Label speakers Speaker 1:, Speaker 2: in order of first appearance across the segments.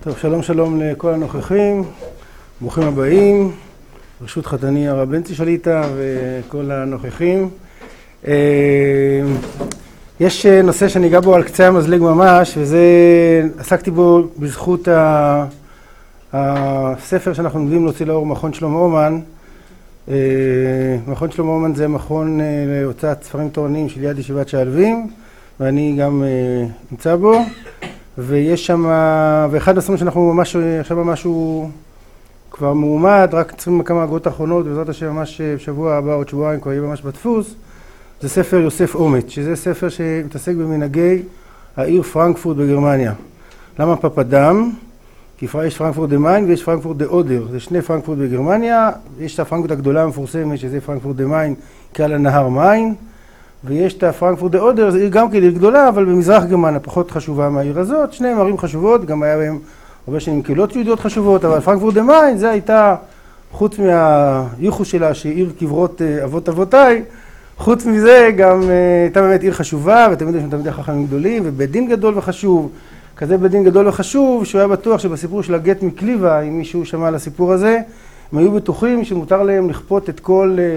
Speaker 1: טוב, שלום שלום לכל הנוכחים, ברוכים הבאים, ברשות חתני הרב בנצי שליטה וכל הנוכחים. יש נושא שאני אגע בו על קצה המזלג ממש, וזה עסקתי בו בזכות הספר שאנחנו לומדים להוציא לאור, מכון שלמה אומן. מכון שלמה אומן זה מכון להוצאת ספרים תורניים של יד ישיבת שעלבים, ואני גם נמצא בו. ויש שם, ואחד הספרים שאנחנו ממש, עכשיו משהו כבר מועמד, רק צריכים כמה אגרות אחרונות, בעזרת השם ממש בשבוע הבא, עוד שבועיים כבר יהיה ממש בדפוס, זה ספר יוסף אומץ, שזה ספר שמתעסק במנהגי העיר פרנקפורט בגרמניה. למה פפדם? כי יש פרנקפורט דה מיין ויש פרנקפורט דה אודר, זה שני פרנקפורט בגרמניה, יש את הפרנקפורט הגדולה המפורסמת, שזה פרנקפורט דה מיין, כעל הנהר מיין, ויש את הפרנקפורט דה אודר, זו עיר גם כעיר גדולה, אבל במזרח גרמניה פחות חשובה מהעיר הזאת. שניהם ערים חשובות, גם היה בהם הרבה שנים קהילות יהודיות חשובות, אבל פרנקפורט דה מיין זה הייתה, חוץ מהייחוס שלה שהיא עיר קברות אבות אבותיי, חוץ מזה גם הייתה באמת עיר חשובה, ותמיד יש תלמידי חכמים גדולים, ובית דין גדול וחשוב, כזה בית דין גדול וחשוב, שהוא היה בטוח שבסיפור של הגט מקליבה, אם מישהו שמע על הסיפור הזה, הם היו בטוחים שמותר להם לכפות את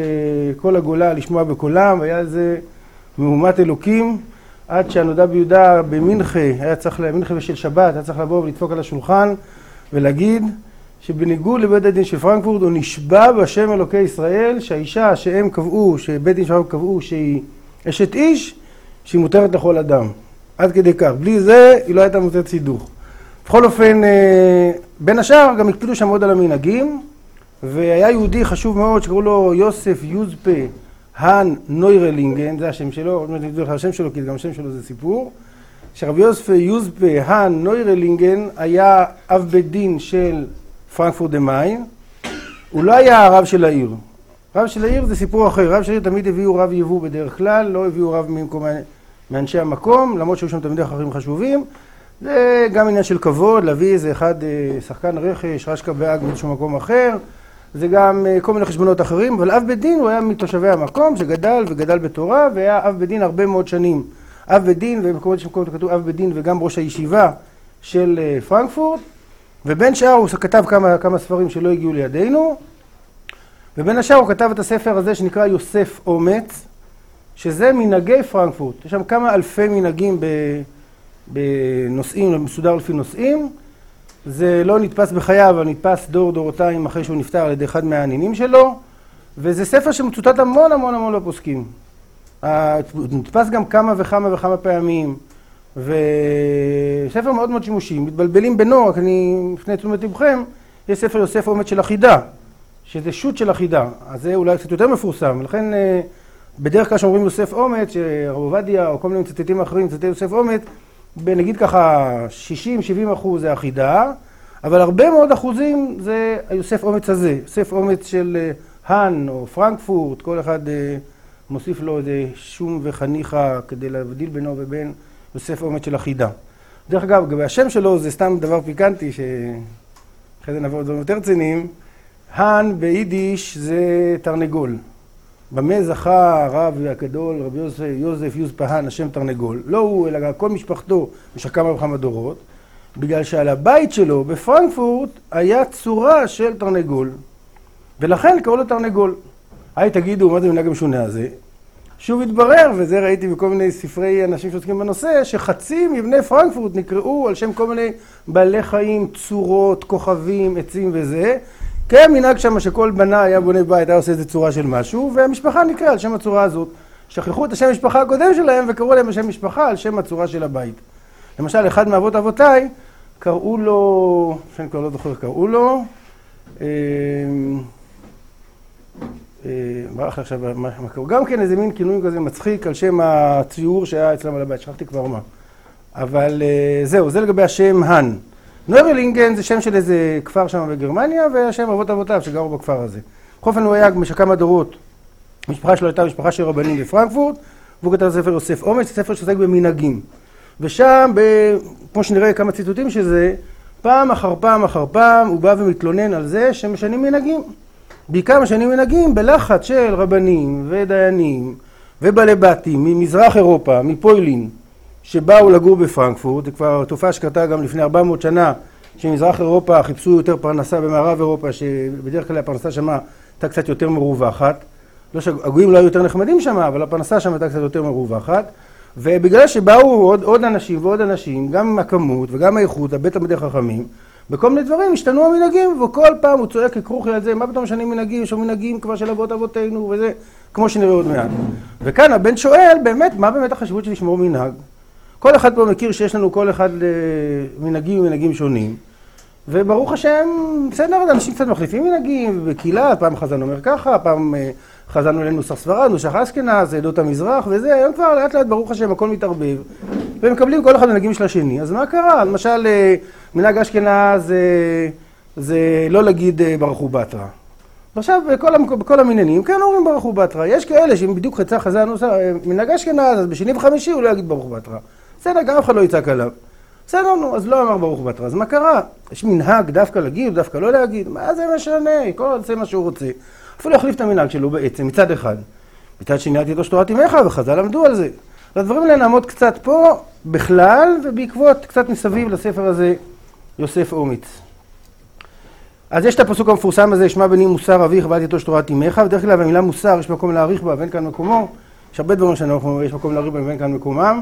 Speaker 1: כל הגולה לשמוע בקולם, והיה איזה מהומת אלוקים, עד שהנודע ביהודה במנחה, מנחה ושל שבת, היה צריך לבוא ולדפוק על השולחן ולהגיד שבניגוד לבית הדין של פרנקפורט הוא נשבע בשם אלוקי ישראל שהאישה שהם קבעו, שבית דין שלהם קבעו שהיא אשת איש, שהיא מותרת לכל אדם. עד כדי כך. בלי זה היא לא הייתה מותרת סידוך. בכל אופן, בין השאר גם הקפידו שם עוד על המנהגים, והיה יהודי חשוב מאוד שקראו לו יוסף יוזפה האן נוירלינגן, זה השם שלו, עוד מעט נדבר לך השם שלו, כי גם השם שלו זה סיפור. שרבי יוסף יוזפה האן נוירלינגן היה אב בית דין של פרנקפורט דה מיין. הוא לא היה הרב של העיר. רב של העיר זה סיפור אחר. רב של העיר תמיד הביאו רב יבוא בדרך כלל, לא הביאו רב מאנשי המקום, למרות שהיו שם תלמידי חכמים חשובים. זה גם עניין של כבוד, להביא איזה אחד שחקן רכש, רשקה באג באיזשהו מקום אחר. זה גם כל מיני חשבונות אחרים, אבל אב בית דין הוא היה מתושבי המקום שגדל וגדל בתורה, והיה אב בית דין הרבה מאוד שנים. אב בית דין, ובמקומות שמקומות כתוב אב בית דין וגם ראש הישיבה של פרנקפורט, ובין שאר הוא כתב כמה ספרים שלא הגיעו לידינו, ובין השאר הוא כתב את הספר הזה שנקרא יוסף אומץ, שזה מנהגי פרנקפורט. יש שם כמה אלפי מנהגים בנושאים, מסודר לפי נושאים. זה לא נתפס בחייו, אבל נתפס דורותיים אחרי שהוא נפטר על ידי אחד מהעניינים שלו, וזה ספר שמצוטט המון המון המון לפוסקים. נתפס גם כמה וכמה פעמים, וספר מאוד מאוד שימושי. מתבלבלים בינו, רק אני לפני תשומת לבכם, יש ספר יוסף אומץ של החידה, שזה שו"ת של החידה, אז זה אולי קצת יותר מפורסם, ולכן בדרך כלל שאומרים יוסף אומץ, שרב עובדיה או כל מיני מצטטים אחרים, מצטטי יוסף אומץ, נגיד ככה 60-70% זה החידה, אבל הרבה מאוד אחוזים זה היוסף אומץ הזה, יוסף אומץ של האן או פרנקפורט, כל אחד מוסיף לו איזה שום וחניכה כדי להבדיל בינו ובין יוסף אומץ של החידה. דרך אגב, השם שלו זה סתם דבר פיקנטי, שאחרי זה נעבור דברים יותר רציניים, האן ביידיש זה תרנגול. במה זכה הרב הגדול, רבי יוסף יוזפה האן, השם תרנגול? לא הוא, אלא כל משפחתו במשך כמה וכמה דורות, בגלל שעל הבית שלו בפרנקפורט היה צורה של תרנגול, ולכן קראו לו תרנגול. תגידו, מה זה מנהג המשונה הזה? שוב התברר, וזה ראיתי בכל מיני ספרי אנשים שעוסקים בנושא, שחצי מבני פרנקפורט נקראו על שם כל מיני בעלי חיים, צורות, כוכבים, עצים וזה, כן, מנהג שם שכל בנה היה בונה בית, היה עושה איזו צורה של משהו, והמשפחה נקרא על שם הצורה הזאת. שכחו את השם המשפחה הקודם שלהם וקראו להם בשם משפחה על שם הצורה של הבית. למשל, אחד מאבות אבותיי, קראו לו, שאני כבר לא זוכר, קראו לו, ברח לי עכשיו מה קראו, גם כן איזה מין כינוי כזה מצחיק על שם הציור שהיה אצלם על הבית, שכחתי כבר מה. אבל זהו, זה לגבי השם האן. נוירלינגן זה שם של איזה כפר שם בגרמניה, והשם אבות אבותיו שגרו בכפר הזה. בכל אופן הוא היה במשך כמה דורות. המשפחה שלו הייתה משפחה של רבנים בפרנקפורט, והוא כתב ספר יוסף אומץ, ספר שעוסק במנהגים. ושם, כמו שנראה כמה ציטוטים שזה, פעם אחר פעם הוא בא ומתלונן על זה שמשנים מנהגים. בעיקר משנים מנהגים בלחץ של רבנים ודיינים ובעלי בתים ממזרח אירופה, מפוילין, שבאו לגור בפרנקפורט. זה כבר תופעה שקרתה גם לפני 400 שנה שמזרח אירופה חיפשו יותר פרנסה במערב אירופה, שבדרך כלל הפרנסה שמה הייתה קצת יותר מרווחת. לא שהגויים לא היו יותר נחמדים שמה, אבל הפרנסה שם הייתה קצת יותר מרווחת. ובגלל שבאו עוד אנשים ועוד אנשים, גם הכמות וגם האיכות, הבית תלמידי חכמים, בכל מיני דברים השתנו המנהגים, וכל פעם הוא צועק ככרוכי על זה, מה פתאום משנים מנהגים, יש מנהגים כבר של אבות אבותינו, וזה, כמו שנראה עוד מעט. וכאן הבן שואל, באמת, מה באמת החשיבות של לשמור מנהג? כל אחד פה מכיר שיש לנו כל אחד מנהגים ומנהגים שונים, וברוך השם, בסדר, אנשים קצת מחליפים מנהגים, בקהילה, פעם חזן אומר ככה, פעם חזנו אלינו נוסח ספרד, נוסח אשכנז, עדות המזרח, וזה, היום כבר לאט לאט ברוך השם, הכל מתערבב, ומקבלים כל אחד מנהגים של השני. אז מה קרה? למשל, מנהג אשכנז זה לא להגיד ברוך הוא בתרא. ועכשיו, בכל המניינים, כן אומרים ברוך הוא בתרא. יש כאלה שאם בדיוק חצה חזן מנהג אשכנז, אז בשני וחמישי הוא לא יגיד ברוך הוא בתרא. בסדר, גם אף אחד לא יצעק עליו. בסדר, נו, אז לא אמר ברוך הוא בתרא. אז מה קרה? יש מנהג דווקא להגיד, דווקא לא להגיד. מה זה משנה? כל אחד עושה מה שהוא רוצה. אפילו יחליף את המנהג שלו בעצם, מצד אחד. מצד שני, עתידו שתורת אמך, וחז"ל למדו על זה. הדברים האלה נעמוד קצת פה בכלל, ובעקבות קצת מסביב לספר הזה, יוסף אומץ. אז יש את הפסוק המפורסם הזה, שמע בני מוסר אביך ואל תיטוש תורת אמך, בדרך כלל במילה מוסר יש מקום להאריך בה ואין כאן מקומו. יש הרבה דברים שיש מקום להאריך בה ואין כאן מקומם.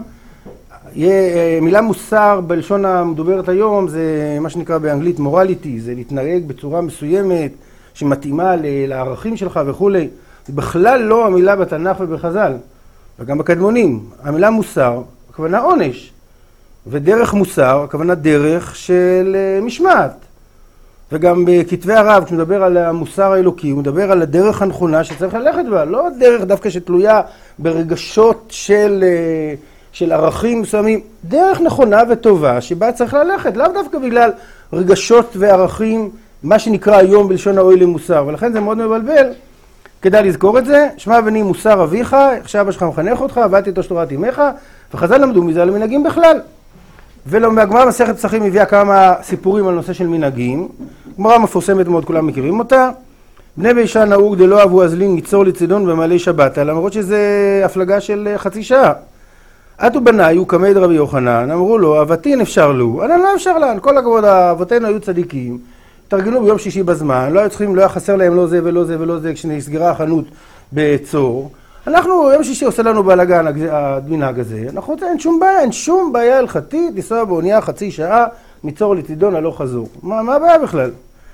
Speaker 1: מילה מוסר בלשון המדוברת היום זה מה שנקרא באנגלית מורליטי, זה להתנהג בצורה מסוימת שמתאימה לערכים שלך וכו'. זה בכלל לא המילה בתנ"ך ובחז"ל, וגם בקדמונים. המילה מוסר, הכוונה עונש, ודרך מוסר, הכוונה דרך של משמעת. וגם בכתבי הרב, כשמדבר על המוסר האלוקי, הוא מדבר על הדרך הנכונה שצריך ללכת בה, לא דרך דווקא שתלויה ברגשות של ערכים מסוימים, דרך נכונה וטובה שבה צריך ללכת, לאו דווקא בגלל רגשות וערכים, מה שנקרא היום בלשון האוי למוסר, ולכן זה מאוד מבלבל. כדאי לזכור את זה, שמע בני מוסר אביך, איך שאבא שלך מחנך אותך, ואל תיטוש תורת אמך, וחז"ל למדו מזה על מנהגים בכלל. והגמרא מסכת פסחים הביאה כמה סיפורים על נושא של מנהגים. גמרא מפורסמת מאוד, כולם מכירים אותה. בני בישה נהוג דלא אבו אזלין מצור לצידון במעלה שבת, למרות שזה הפלגה של חצי שעה. עטו בניי וקמי דרבי יוחנן, אמרו לו, אבתין אפשר לו, לא אפשר להם, כל הכבוד, אבותינו היו צדיקים, תרגלו ביום שישי בזמן, לא היה חסר להם לא זה ולא זה ולא זה, כשנסגרה החנות בצור. אנחנו, יום שישי עושה לנו בלגן המנהג הזה, אנחנו רוצים, אין שום בעיה הלכתית, לנסוע באונייה חצי שעה, מצור לצידון הלוך חזור. מה הבעיה בכלל?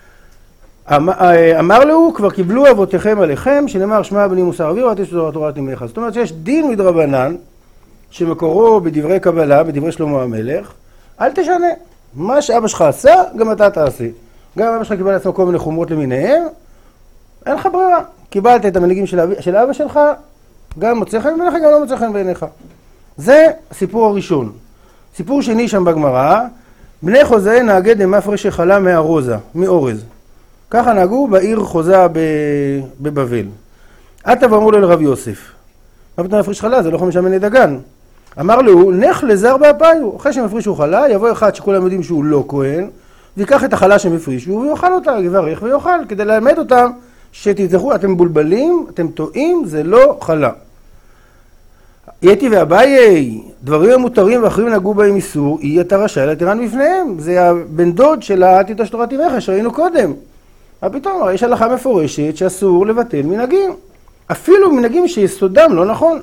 Speaker 1: אמר לו, כבר קיבלו אבותיכם עליכם, שנאמר שמע בני מוסר אביך ואל תיטוש תורת אמך. זאת אומרת שיש דין מדרבנן, שמקורו בדברי קבלה, בדברי שלמה המלך, אל תשנה. מה שאבא שלך עשה, גם אתה תעשה. גם אבא שלך קיבל לעצמו כל מיני חומרות למיניהם, אין לך ברירה. קיבלת את המנהיגים של אבא שלך, גם מוצא חן בעיניך, גם לא מוצא חן בעיניך. זה הסיפור הראשון. סיפור שני שם בגמרא, בני חוזה נהגי דמפרש שחלה מאורז. ככה נהגו בעיר חוזה בבבל. עתה ואמרו לו לרב יוסף, מה פתאום מפריש חלה? זה לא 5 מני דגן. אמר לו, נך לזר באפיו. אחרי שמפרישו חלה, יבוא אחד שכולם יודעים שהוא לא כהן, ויקח את החלה שמפרישו ויאכל אותה, יברך ויאכל, כדי ללמד אותם שתזכרו, אתם מבולבלים, אתם טועים, זה לא חלה. יתי ואביי, דברים המותרים ואחרים נהגו בהם איסור, היא אתה רשאי להתירן בפניהם. זה הבן דוד של אל תיטוש תורת אמך שראינו קודם. אבל פתאום יש הלכה מפורשת שאסור לבטל מנהגים. אפילו מנהגים שיסודם לא נכון.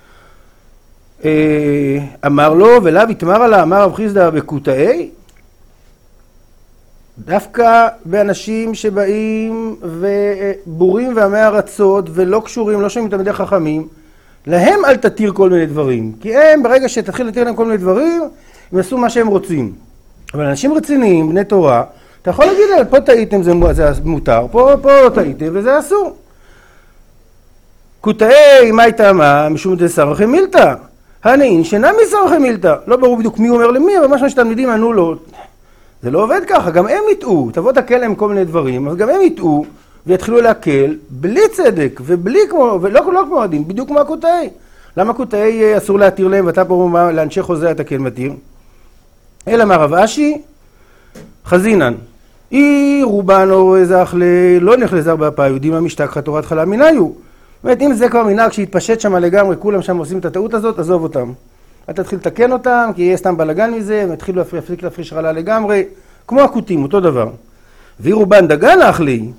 Speaker 1: אמר לו ולאו יתמר עלה, אמר רב חיסדא בקוטעי, דווקא באנשים שבאים ובורים ועמי ארצות ולא קשורים, לא שומעים תלמידי חכמים, להם אל תתיר כל מיני דברים, כי הם ברגע שתתחיל לתיר להם כל מיני דברים, הם יעשו מה שהם רוצים. אבל אנשים רציניים, בני תורה, אתה יכול להגיד להם, פה טעיתם זה מותר, פה לא טעיתם וזה אסור. קוטעי, מה הייתה מה? משום דסרחי מילתא. הנאין שאינם מסרחי מילתא. לא ברור בדיוק מי אומר למי, אבל משהו שתלמידים ענו לו, זה לא עובד ככה, גם הם יטעו, תבוא תקל להם כל מיני דברים, אז גם הם יטעו ויתחילו להקל בלי צדק ולא כמו הדין, בדיוק כמו הקוטעי. למה קוטעי אסור להתיר להם ואתה פה לאנשי חוזה אתה כן מתיר? אלא מה רב אשי? חזינן. אי רובן אורז אכלי, לא נלך לזר באפה, יהודים המשתק תורת חלה מניו. זאת אומרת, אם זה כבר מנהג שהתפשט שם לגמרי, כולם שם עושים את הטעות הזאת, עזוב אותם. אתה תתחיל לתקן אותם, כי יהיה סתם בלגן מזה, הם יתחילו להפסיק להפריש חלה לגמרי, כמו הכותים, אותו דבר. וירובן דגן אכלי,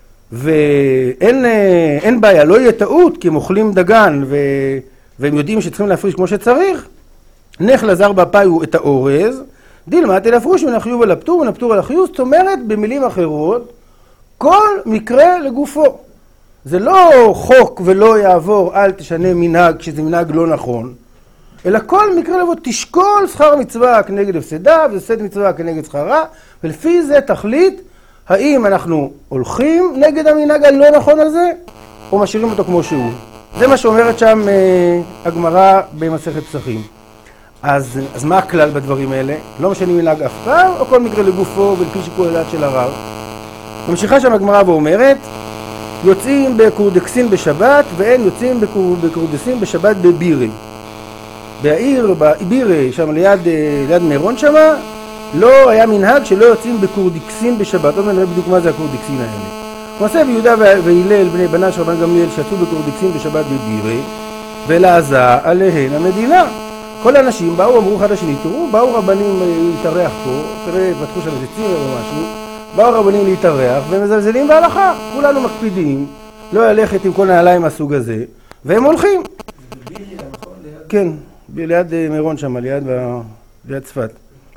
Speaker 1: ואין בעיה, לא יהיה טעות, כי הם אוכלים דגן, והם יודעים שצריכים להפריש כמו שצריך, נך לזר בפאיו את האורז, דילמת אל הפרוש מן החיוב אל הפטור, מן הפטור אל החיוב, זאת אומרת, במילים אחרות, כל מקרה לגופו. זה לא חוק ולא יעבור, אל תשנה מנהג, כשזה מנהג לא נכון, אלא כל מקרה לבוא, תשקול שכר מצווה כנגד הפסדה, והפסד מצווה כנגד שכרה, ולפי זה תחליט, האם אנחנו הולכים נגד המנהג הלא נכון הזה, או משאירים אותו כמו שהוא. זה מה שאומרת שם הגמרא במסכת פסחים. אז מה הכלל בדברים האלה? לא משנים מנהג אף פעם, או כל מקרה לגופו ולפי שיקול הדעת של הרב. ממשיכה שם הגמרא ואומרת, יוצאים בקורדקסין בשבת, ואין יוצאים בקורדקסין בשבת בבירי. בעיר, בבירי, שם ליד מירון שם, לא היה מנהג שלא יוצאים בקורדקסין בשבת. עוד נראה בדיוק מה זה הקורדקסין האלה. מעשה ויהודה והילל בני בנה של רבן גמליאל שיצאו בקורדקסין בשבת בבירי, ולעזה עליהן המדינה. כל האנשים באו, אמרו אחד לשני, תראו, באו רבנים להתארח פה, תראה, פתחו שם איזה צימר או משהו, באו רבנים להתארח ומזלזלים בהלכה, כולנו מקפידים, לא ללכת עם כל נעליים מהסוג הזה, והם הולכים. כן, ליד מירון שם, ליד צפת.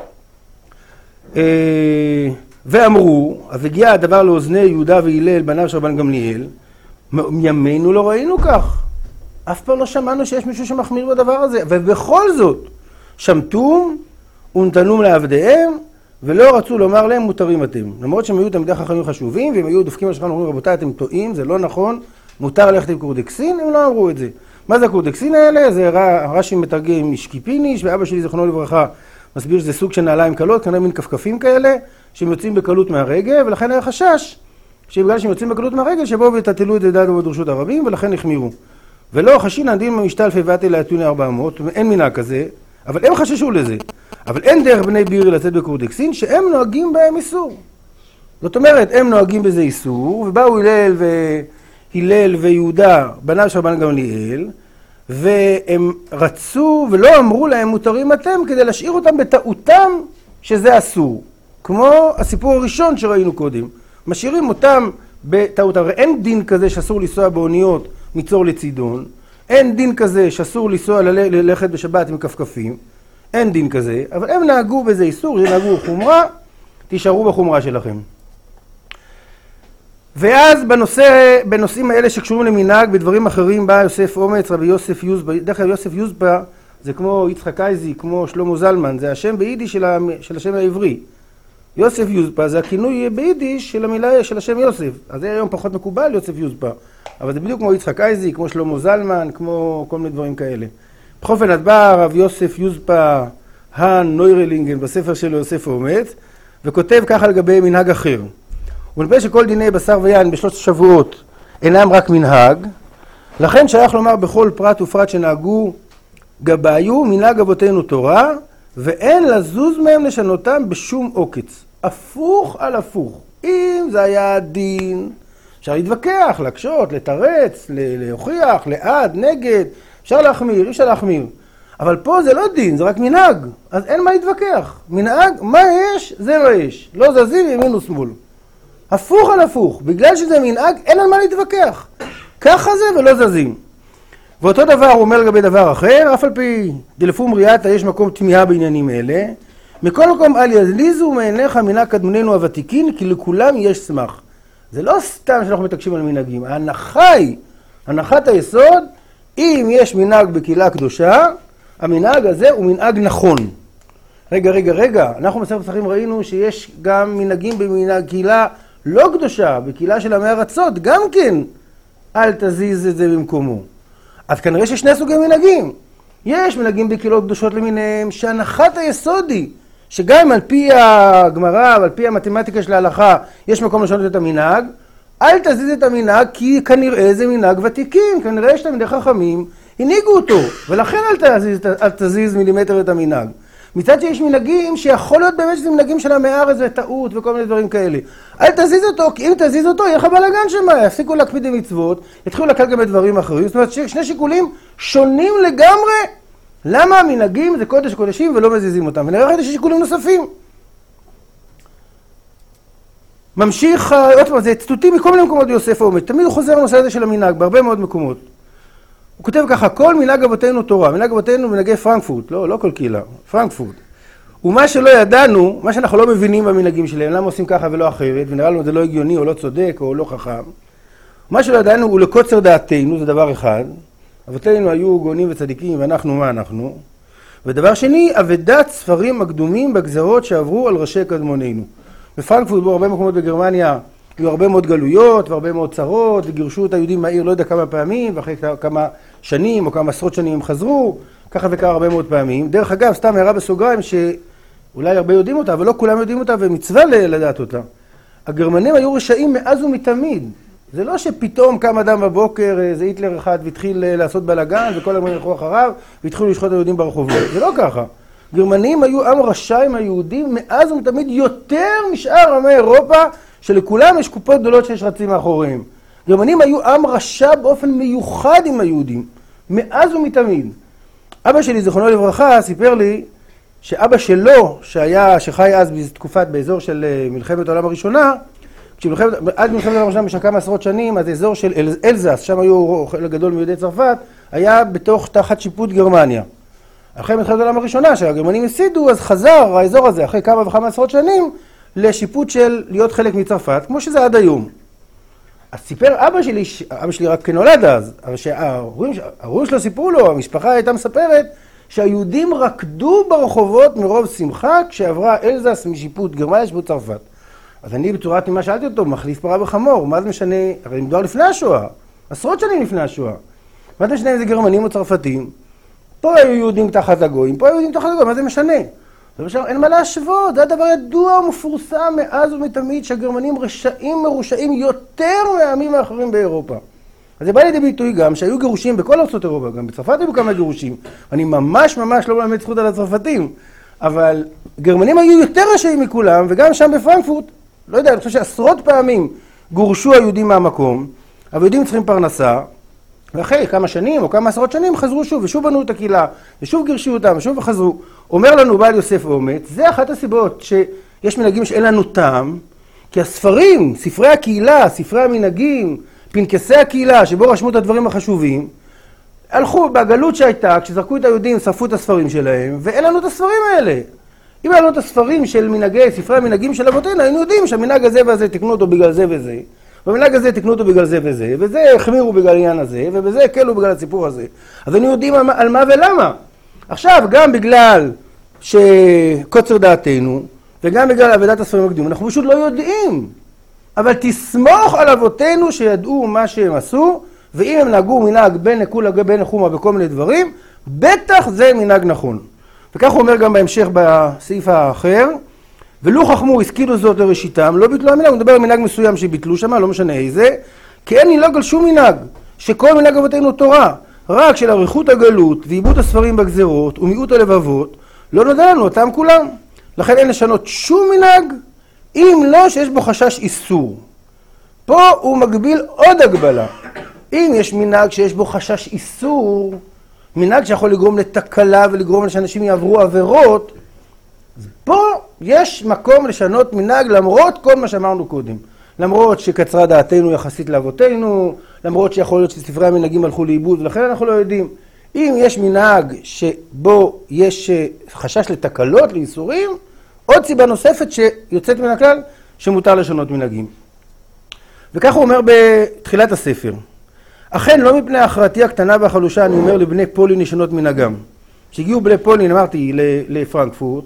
Speaker 1: ואמרו, אז הגיע הדבר לאוזני יהודה והילל, בניו של רבן גמליאל, מימינו לא ראינו כך. אף פעם לא שמענו שיש מישהו שמחמיר בדבר הזה, ובכל זאת, שמתום ונתנום לעבדיהם, ולא רצו לומר להם מותרים אתם. למרות שהם היו תלמידי חכמים חשובים, והם היו דופקים על השולחן ואומרים, רבותיי, אתם טועים, זה לא נכון, מותר ללכת עם קורדקסין, הם לא אמרו את זה. מה זה הקורדקסין האלה? זה רש"י מתרגם משקיפיניש, ואבא שלי זכרונו לברכה מסביר שזה סוג של נעליים קלות, כנראה מין כפכפים כאלה, שהם יוצאים בקלות מהרגל, ולכן היה חשש שבגלל שהם יוצאים בקלות מהרגל, שבואו ותטלו את זה דעת ובדרשות הרבים, ולכן החמירו. ולא חשין ענדים במשתל פבאתי לאתוני 400, אין מינה כזה, אבל הם חששו לזה. אבל אין דרך בני בירי לצאת בקורדקסין, שהם נוהגים בהם איסור. זאת אומרת, הם נוהגים בזה איסור, ובאו הלל ויהודה, בניו של רבן גמליאל, והם רצו ולא אמרו להם מותרים אתם, כדי להשאיר אותם בטעותם שזה אסור. כמו הסיפור הראשון שראינו קודם. משאירים אותם בטעותם. הרי אין דין כזה שאסור לנסוע באוניות מצור לצידון. אין דין כזה שאסור ללכת בשבת עם כפכפים. אין דין כזה. אבל הם נהגו בזה איסור, נהגו חומרה, תישארו בחומרה שלכם. ואז בנושאים האלה שקשורים למנהג, בדברים אחרים בא יוסף אומץ, רבי יוסף יוזבא. דרך אגב יוסף יוזבא זה כמו יצחק אייזי, כמו שלמה זלמן, זה השם ביידיש של השם העברי. יוסף יוזבא זה הכינוי ביידיש של המילה של השם יוסף. אז זה היום פחות מקובל יוסף יוזבא. אבל זה בדיוק כמו יצחק אייזי, כמו שלמה זלמן, כמו כל מיני דברים כאלה. בכל אופן בא הרב יוסף יוזבא נוירלינגן בספר שלו יוסף אומץ, וכותב ככה לגבי מנהג אחר. הוא נדמה שכל דיני בשר ויין בשלושת שבועות אינם רק מנהג, לכן שייך לומר בכל פרט ופרט שנהגו גבאיו מנהג אבותינו תורה, ואין לזוז מהם לשנותם בשום עוקץ. הפוך על הפוך. אם זה היה דין, אפשר להתווכח, להקשות, לתרץ, להוכיח, לעד, נגד, אפשר להחמיר, אי אפשר להחמיר. אבל פה זה לא דין, זה רק מנהג, אז אין מה להתווכח. מנהג, מה יש? זה מה יש. לא זזים ימין ושמאל. הפוך על הפוך, בגלל שזה מנהג, אין על מה להתווכח. ככה זה ולא זזים. ואותו דבר הוא אומר לגבי דבר אחר, אף על פי דלפום ריאטה יש מקום תמיהה בעניינים אלה, מכל מקום אל יזליזו מעיניך מנהג קדמוננו הוותיקין, כי לכולם יש סמך. זה לא סתם שאנחנו מתעקשים על מנהגים, ההנחה היא, הנחת היסוד, אם יש מנהג בקהילה קדושה, המנהג הזה הוא מנהג נכון. רגע, אנחנו בספר פסחים ראינו שיש גם מנהגים במנהג קהילה לא קדושה, בקהילה של עמי ארצות, גם כן, אל תזיז את זה במקומו. אז כנראה שיש שני סוגי מנהגים. יש מנהגים בקהילות קדושות למיניהם, שהנחת היסוד היא, שגם על פי הגמרא ועל פי המתמטיקה של ההלכה, יש מקום לשנות את המנהג, אל תזיז את המנהג, כי כנראה זה מנהג ותיקים, כנראה יש תלמידי חכמים, הנהיגו אותו, ולכן אל תזיז מילימטר את המנהג. מצד שיש מנהגים שיכול להיות באמת שזה מנהגים של עמי הארץ וטעות וכל מיני דברים כאלה. אל תזיז אותו, כי אם תזיז אותו, יהיה לך בלגן שמה, יפסיקו להקפיד במצוות, יתחילו לקל גם בדברים אחרים. זאת אומרת, שני שיקולים שונים לגמרי. למה המנהגים זה קודש קודשים ולא מזיזים אותם? ונראה שיש שיקולים נוספים. ממשיך, עוד פעם, זה ציטוטים מכל מיני מקומות ביוסף האומת, תמיד הוא חוזר לנושא הזה של המנהג, בהרבה מאוד מקומות. הוא כותב ככה, כל מנהג אבותינו תורה, מנהג אבותינו מנהגי פרנקפורט, לא כל קהילה, פרנקפורט. ומה שלא ידענו, מה שאנחנו לא מבינים במנהגים שלהם, למה עושים ככה ולא אחרת, ונראה לנו זה לא הגיוני או לא צודק או לא חכם. מה שלא ידענו הוא לקוצר דעתנו, זה דבר אחד. אבותינו היו גאונים וצדיקים, ואנחנו מה אנחנו? ודבר שני, אבדת ספרים הקדומים בגזרות שעברו על ראשי קדמוננו. בפרנקפורט, בו הרבה מקומות בגרמניה, היו הרבה מאוד גלויות והרבה מאוד צרות, וגירשו את היהודים מהעיר לא יודע כמה פעמים, ואחרי כמה שנים או כמה עשרות שנים הם חזרו, ככה וככה הרבה מאוד פעמים. דרך אגב, סתם הערה בסוגריים שאולי הרבה יודעים אותה, אבל לא כולם יודעים אותה, ומצווה לדעת אותה. הגרמנים היו רשעים מאז ומתמיד. זה לא שפתאום קם אדם בבוקר, איזה היטלר אחד, והתחיל לעשות בלגן, וכל הזמן ילכו אחריו, והתחילו לשחוט היהודים ברחובות. זה לא ככה. גרמנים היו עם רשע עם היהודים מאז ומתמיד יותר משאר עמי אירופה, שלכולם יש קופות גדולות שיש רצים מאחוריהם. גרמנים היו עם רשע באופן מיוחד עם היהודים, מאז ומתמיד. אבא שלי, זכרונו לברכה, סיפר לי שאבא שלו, שחי אז בתקופת באזור של מלחמת העולם הראשונה, עד מלחמת העולם הראשונה בשנה כמה עשרות שנים, אז האזור של אלזס, שם היו חלק גדול מיהודי צרפת, היה תחת שיפוט גרמניה. אחרי מלחמת העולם הראשונה, שהגרמנים הפסידו, אז חזר האזור הזה, אחרי כמה וכמה עשרות שנים, לשיפוט של להיות חלק מצרפת, כמו שזה עד היום. אז סיפר אבא שלי רק כנולד אז, אבל שההורים שלו סיפרו לו, המשפחה הייתה מספרת, שהיהודים רקדו ברחובות מרוב שמחה, כשעברה אלזס משיפוט גרמניה לשיפוט צרפת. אז אני בצורה תמימה שאלתי אותו, מחליף פרה בחמור, מה זה משנה? הרי מדובר לפני השואה, עשרות שנים לפני השואה. מה זה משנה אם זה גרמנים או צרפתים? פה היו יהודים תחת הגויים, פה היו יהודים תחת הגויים, מה זה משנה? אין מה להשוות, זה הדבר ידוע ומפורסם מאז ומתמיד שהגרמנים רשעים מרושעים יותר מהעמים האחרים באירופה. אז זה בא לידי ביטוי גם שהיו גירושים בכל ארצות אירופה, גם בצרפת היו כמה גירושים. אני ממש לא מלמד זכות על הצרפתים, אבל גרמנים היו יותר רשעים מכולם, וגם שם בפרנקפורט, לא יודע, אני חושב שעשרות פעמים גורשו היהודים מהמקום, אבל יהודים צריכים פרנסה, ואחרי כמה שנים או כמה עשרות שנים חזרו שוב, ושוב בנו את הקהילה, ושוב גירשו אותם, ושוב חזרו. אומר לנו בעל יוסף האומת, זה אחת הסיבות שיש מנהגים שאין לנו טעם, כי הספרים, ספרי הקהילה, ספרי המנהגים, פנקסי הקהילה, שבו רשמו את הדברים החשובים, הלכו בגלות שהייתה, כשזרקו את היהודים, שרפו את הספרים שלהם, ואין לנו את הספרים האלה. אם היה לנו את הספרים של מנהגי, ספרי המנהגים של אבותינו, היינו יודעים שהמנהג הזה והזה תקנו אותו בגלל זה וזה, במנהג הזה תקנו אותו בגלל זה וזה, וזה החמירו בגלל העניין הזה, ובזה הקלו בגלל הסיפור הזה. אז היינו יודעים על מה ולמה. עכשיו, גם בגלל שקוצר דעתנו, וגם בגלל עבודת הספרים הקדומים, אנחנו פשוט לא יודעים. אבל תסמוך על אבותינו שידעו מה שהם עשו, ואם הם נהגו מנהג בין נקולה בין נחומה וכל מיני דברים, בטח זה מנהג נכון. וכך הוא אומר גם בהמשך בסעיף האחר, ולו חכמו השכילו זאת לראשיתם, לא ביטלו המנהג, הוא מדבר על מנהג מסוים שביטלו שם, לא משנה איזה, כי אין נלוג על שום מנהג, שכל מנהג אבותינו תורה, רק של אריכות הגלות ועיבוד הספרים בגזרות ומיעוט הלבבות, לא נודע לנו אותם כולם. לכן אין לשנות שום מנהג, אם לא שיש בו חשש איסור. פה הוא מגביל עוד הגבלה. אם יש מנהג שיש בו חשש איסור, מנהג שיכול לגרום לתקלה ולגרום שאנשים יעברו עבירות, פה יש מקום לשנות מנהג למרות כל מה שאמרנו קודם. למרות שקצרה דעתנו יחסית לאבותינו, למרות שיכול להיות שספרי המנהגים הלכו לאיבוד, ולכן אנחנו לא יודעים. אם יש מנהג שבו יש חשש לתקלות, לאיסורים, עוד סיבה נוספת שיוצאת מן הכלל, שמותר לשנות מנהגים. וכך הוא אומר בתחילת הספר. אכן לא מפני הכרעתי הקטנה והחלושה אני אומר לבני פולין לשנות מנהגם. כשהגיעו בני פולין, אמרתי, לפרנקפורט,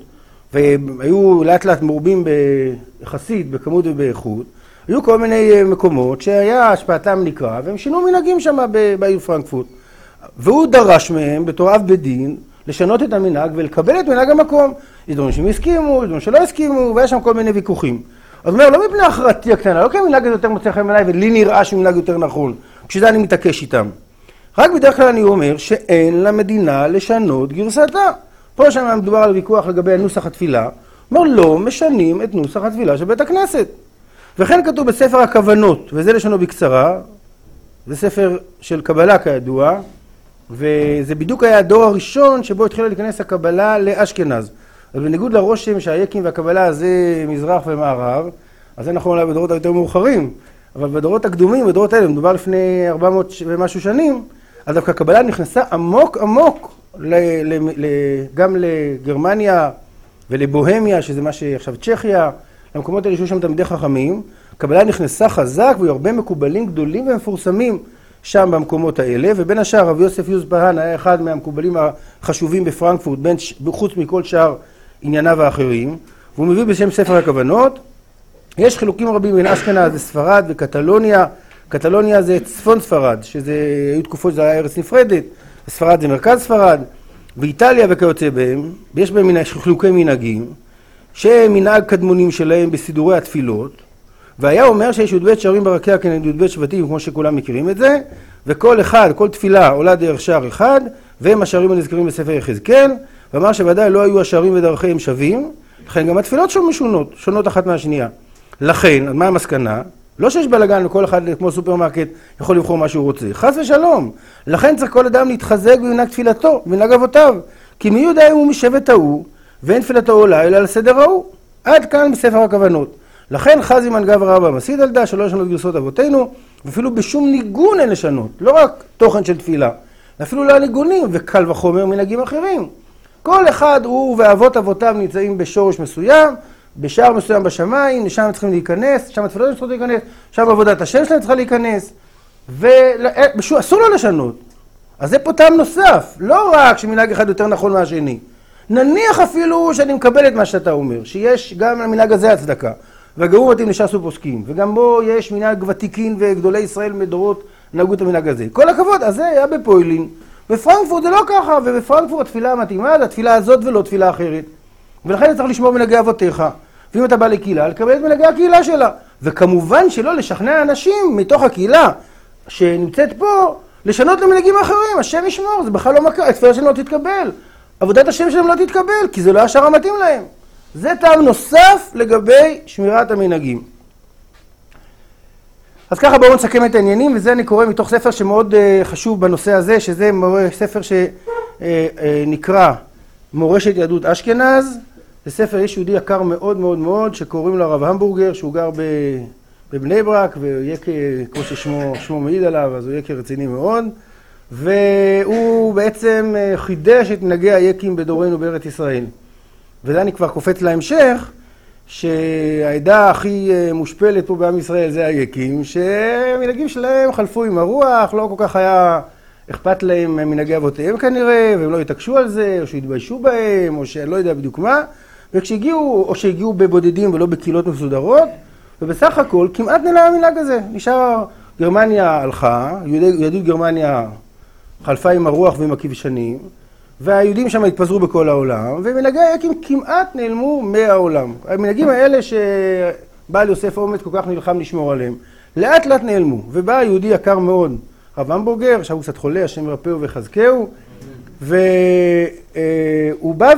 Speaker 1: והיו לאט לאט מרובים ביחסית, בכמות ובאיכות, היו כל מיני מקומות שהיה השפעתם נקרא, והם שינו מנהגים שם בעיר פרנקפורט. והוא דרש מהם בתור אב בדין לשנות את המנהג ולקבל את מנהג המקום. יש דברים שהם הסכימו, יש דברים שלא הסכימו, והיה שם כל מיני ויכוחים. אז הוא אומר, לא מפני הכרעתי הקטנה, לא כי המנהג הזה יותר מוצא חן בעיניי, ולי נראה שמנהג יותר נכון. כשזה אני מתעקש איתם. רק בדרך כלל אני אומר שאין למדינה לשנות גרסתה. פה שם מדובר על ויכוח לגבי נוסח התפילה. אומר, לא משנים את נוסח התפילה של בית הכנסת. וכן כתוב בספר הכוונות, וזה לשונו בקצרה, זה ספר של קבלה כידוע, וזה בדיוק היה הדור הראשון שבו התחילה להיכנס הקבלה לאשכנז. אז בניגוד לרושם שהיקים והקבלה זה מזרח ומערב, אז זה נכון אולי בדורות היותר מאוחרים, אבל בדורות הקדומים, בדורות האלה, מדובר לפני 400 ומשהו שנים, אז דווקא הקבלה נכנסה עמוק עמוק, גם לגרמניה ולבוהמיה, שזה מה שעכשיו צ'כיה, למקומות האלה שהיו שם תלמידי חכמים, הקבלה נכנסה חזק, והיו הרבה מקובלים גדולים ומפורסמים שם במקומות האלה, ובין השאר רבי יוסף יוזבהן היה אחד מהמקובלים החשובים בפרנקפורט, חוץ מכל שאר ענייניו האחרים, והוא מביא בשם ספר הכוונות. יש חילוקים רבים בין אשכנז וספרד וקטלוניה. קטלוניה זה צפון ספרד, שזה היו תקופות, זה היה ארץ נפרדת, ספרד זה מרכז ספרד, ואיטליה וכיוצא בהם, ויש בהם חילוקי מנהגים, שמנהג קדמונים שלהם בסידורי התפילות, והיה אומר שיש י"ב שערים ברקיע כנגד י"ב שבטים, כמו שכולם מכירים את זה, וכל אחד, כל תפילה עולה דרך שער אחד, והם השערים הנזכרים בספר יחזקאל, ואמר שוודאי לא היו השערים ודרכיהם שווים, לכן גם התפילות שם משונות, שונות אחת מהשנייה. לכן, מה המסקנה? לא שיש בלגן וכל אחד כמו סופרמרקט יכול לבחור מה שהוא רוצה, חס ושלום. לכן צריך כל אדם להתחזק במנהג תפילתו, במנהג אבותיו, כי מי יודע אם הוא משבט ההוא, ואין תפילתו עולה אלא על סדר ההוא. עד כאן בספר הכוונות. לכן חזי מנגב רבא מסיד על דש, שלא לשנות גרסות אבותינו, ואפילו בשום ניגון אין לשנות, לא רק תוכן של תפילה, אפילו לא הניגונים, וקל וחומר מנהגים אחרים. כל אחד הוא ואבות אבותיו נמצאים בשורש מסוים, בשער מסוים בשמיים, לשם צריכים להיכנס, שם התפילות צריכות להיכנס, שם עבודת השם שלהם צריכה להיכנס, ואסור לו לשנות. אז זה פה טעם נוסף, לא רק שמנהג אחד יותר נכון מהשני. נניח אפילו שאני מקבל את מה שאתה אומר, שיש גם למנהג הזה הצדקה, והגאו מתאים לש"ס ופוסקים, וגם בו יש מנהג ותיקין וגדולי ישראל מדורות נהגו את המנהג הזה. כל הכבוד, אז זה היה בפוילין. בפרנקפורט זה לא ככה, ובפרנקפורט התפילה המתאימה זה התפילה הזאת ולא תפילה אחרת. ולכן אתה צריך לשמור מנהגי אבותיך, ואם אתה בא לקהילה, לקבל את מנהגי הקהילה שלה. וכמובן שלא לשכנע אנשים מתוך הקהילה שנמצאת פה, לשנות למנהגים אחרים, השם ישמור, זה בכלל לא מקרה, התפילה שלהם לא תתקבל, עבודת השם שלהם לא תתקבל, כי זה לא השאר המתאים להם. זה טעם נוסף לגבי שמירת המנהגים. אז ככה בואו נסכם את העניינים, וזה אני קורא מתוך ספר שמאוד חשוב בנושא הזה, שזה ספר שנקרא מורשת יהדות אשכנז. זה ספר איש יהודי יקר מאוד מאוד מאוד, שקוראים לו הרב המבורגר, שהוא גר בבני ברק, ויקר, כמו ששמו מעיד עליו, אז הוא יקר רציני מאוד. והוא בעצם חידש את מנהגי היקים בדורנו בארץ ישראל. וזה אני כבר קופץ להמשך, שהעדה הכי מושפלת פה בעם ישראל זה היקים, שמנהגים שלהם חלפו עם הרוח, לא כל כך היה אכפת להם מנהגי אבותיהם כנראה, והם לא התעקשו על זה, או שהתביישו בהם, או שאני לא יודע בדיוק מה, וכשהגיעו, או שהגיעו בבודדים ולא בקהילות מסודרות, ובסך הכל כמעט נעלם המנהג הזה. נשאר, גרמניה הלכה, יהדות גרמניה חלפה עם הרוח ועם הכבשנים, והיהודים שם התפזרו בכל העולם, ומנהגי היקים כמעט נעלמו מהעולם. המנהגים האלה שבעל יוסף אומץ כל כך נלחם לשמור עליהם, לאט לאט נעלמו, ובא יהודי יקר מאוד, הרב המבורגר, עכשיו הוא קצת חולה, השם ירפאו וחזקהו, והוא בא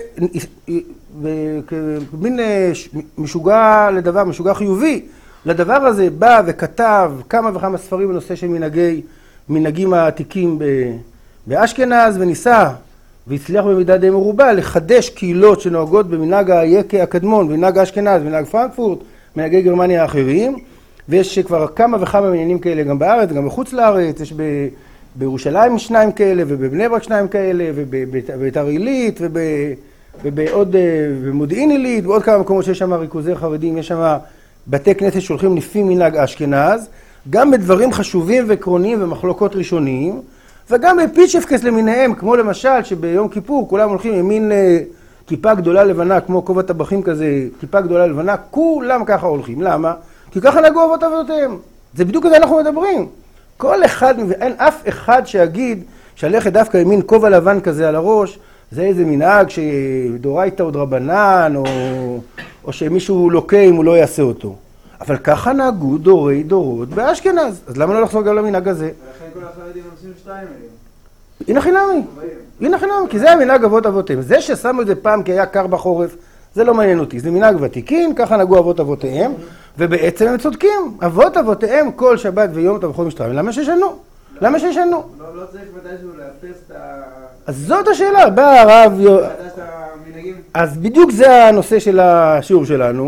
Speaker 1: וכמין משוגע לדבר, משוגע חיובי, לדבר הזה בא וכתב כמה וכמה ספרים בנושא של מנהגים העתיקים באשכנז, וניסה והצליח במידה די מרובה לחדש קהילות שנוהגות במנהג היקה הקדמון, במנהג אשכנז, במנהג פרנקפורט, מנהגי גרמניה האחרים, ויש כבר כמה וכמה עניינים כאלה גם בארץ, גם בחוץ לארץ, יש בירושלים 2 כאלה, ובבני ברק 2 כאלה, ובביתר עילית, ובעוד במודיעין עילית, ועוד כמה מקומות שיש שם ריכוזי חרדים, יש שם בתי כנסת שהולכים לפי מנהג אשכנז, גם בדברים חשובים ועקרוניים ומחלוקות ראשוניים, וגם בפיצ'פקס למיניהם, כמו למשל שביום כיפור כולם הולכים עם מין כיפה גדולה לבנה, כמו כובע טבחים כזה, כיפה גדולה לבנה, כולם ככה הולכים. למה? כי ככה נהגו אבות אבותיהם. זה בדיוק כזה אנחנו מדברים. כל אחד, אין אף אחד שיגיד שהלכת דווקא עם מין כובע לבן כזה על הראש, זה איזה מנהג שדורייתא עוד רבנן, או שמישהו לוקה אם הוא לא יעשה אותו. אבל ככה נהגו דורי דורות באשכנז. אז למה לא לחזור גם למנהג הזה?
Speaker 2: ולכן כל החרדים עושים 2 היום.
Speaker 1: הנה חינמי. הנה חינמי, כי זה המנהג אבות אבותיהם. זה ששמו את זה פעם כי היה קר בחורף, זה לא מעניין אותי. זה מנהג ותיקין, ככה נהגו אבות אבותיהם, ובעצם הם צודקים. אבות אבותיהם כל שבת ויום טבחו משתיים. למה שישנו? למה שישנו?
Speaker 2: לא צריך מתישהו לאפס את
Speaker 1: אז זאת השאלה. בא הרב...
Speaker 2: המנהגים.
Speaker 1: אז בדיוק זה הנושא של השיעור שלנו.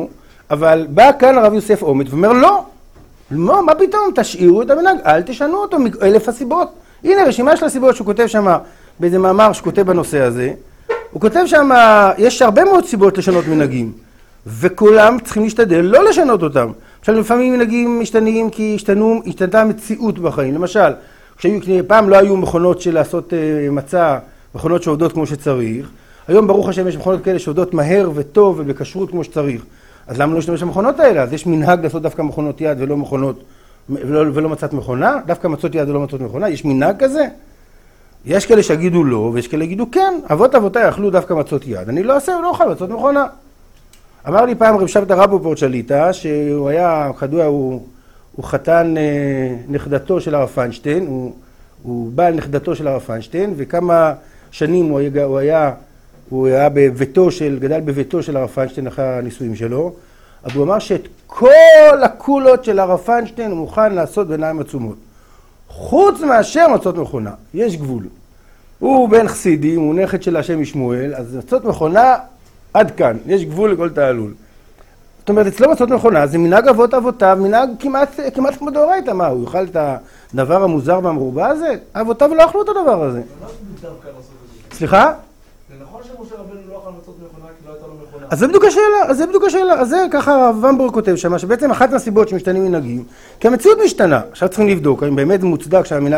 Speaker 1: אבל בא כאן הרב יוסף עומד ואומר לא, מה פתאום, תשאירו את המנהג, אל תשנו אותו מאלף הסיבות. הנה רשימה של הסיבות שהוא כותב שם באיזה מאמר שכותב בנושא הזה, הוא כותב שם, יש הרבה מאוד סיבות לשנות מנהגים, וכולם צריכים להשתדל לא לשנות אותם. עכשיו לפעמים מנהגים משתנים כי השתנתה המציאות בחיים. למשל, פעם לא היו מכונות של לעשות מצה, מכונות שעובדות כמו שצריך. היום ברוך השם יש מכונות כאלה שעובדות מהר וטוב ובכשרות כמו שצריך. אז למה לא להשתמש במכונות האלה? אז יש מנהג לעשות דווקא מכונות יד ולא מצאת מכונה? דווקא מצות יד ולא מצות מכונה? יש מנהג כזה? יש כאלה שיגידו לא, ויש כאלה שיגידו כן. אבותיי אכלו דווקא מצות יד. אני לא אעשה ולא אוכל מצות מכונה. אמר לי פעם רב שבתא רבו פורצ'ליטה, שהוא היה, כדוע, הוא חתן נכדתו של הרב פיינשטיין, הוא בעל נכדתו של הרב פיינשטיין, וכמה שנים הוא היה גדל בביתו של הרב פיינשטיין אחרי הנישואים שלו, אז הוא אמר שאת כל הקולות של הרב פיינשטיין הוא מוכן לעשות בעיניים עצומות. חוץ מאשר מצות מכונה, יש גבול. הוא בן חסידים, הוא נכד של השם משמואל, אז מצות מכונה עד כאן, יש גבול לכל תעלול. זאת אומרת, אצלו מצות מכונה, זה מנהג אבותיו, מנהג כמעט כמו דאורייתא. מה, הוא יאכל את הדבר המוזר והמרובע הזה? אבותיו לא אכלו את הדבר הזה. סליחה?
Speaker 2: זה נכון שמשה רבנו לא אכל מצות מכונה כי לא הייתה לו מכונה.
Speaker 1: אז זה בדיוק השאלה, אז זה ככה הרב ומבורג כותב שם, שבעצם אחת מהסיבות שמשתנים מנהגים, כי המציאות משתנה. עכשיו צריכים לבדוק, האם באמת מוצדק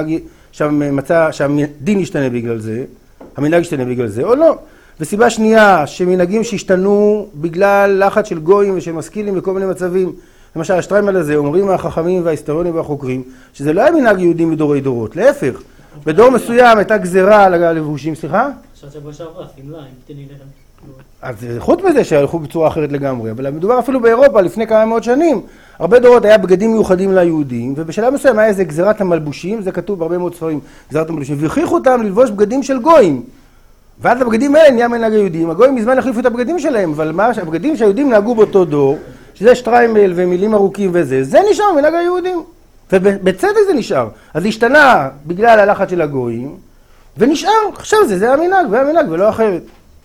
Speaker 1: שהדין ישתנה בגלל זה, המנהג ישתנה בגלל זה או לא. וסיבה שנייה, שמנהגים שהשתנו בגלל לחץ של גויים ושל משכילים וכל מיני מצבים, למשל השטריימל הזה, אומרים החכמים וההיסטוריונים והחוקרים, שזה לא היה מנהג יהודים מדורי דורות, להפך. בדור מסוים הייתה גזרה על הלבושים, סליחה?
Speaker 3: עכשיו שבוע שעברה, סמלה, עם קטני לחם.
Speaker 1: אז חוץ מזה שהלכו בצורה אחרת לגמרי, אבל מדובר אפילו באירופה לפני כמה מאות שנים, הרבה דורות היה בגדים מיוחדים ליהודים, ובשלב מסוים היה איזה גזרת המלבושים, זה כתוב בהרבה מאוד ספרים, גזרת המלבושים, והכריחו אותם ללבוש בגדים של גויים. ואז הבגדים האלה נהיה מנהג היהודים, הגויים מזמן החליפו את הבגדים שלהם, אבל מה, הבגדים שהיהודים נהגו באותו דור, שזה שטריימל ומילים ארוכים וזה, זה נשאר מנהג היהודים. ובצדק זה נשאר. אז זה השתנה בגלל הלחץ של הגויים, ונשאר, עכשיו זה המנהג, והמנהג ולא אחרת.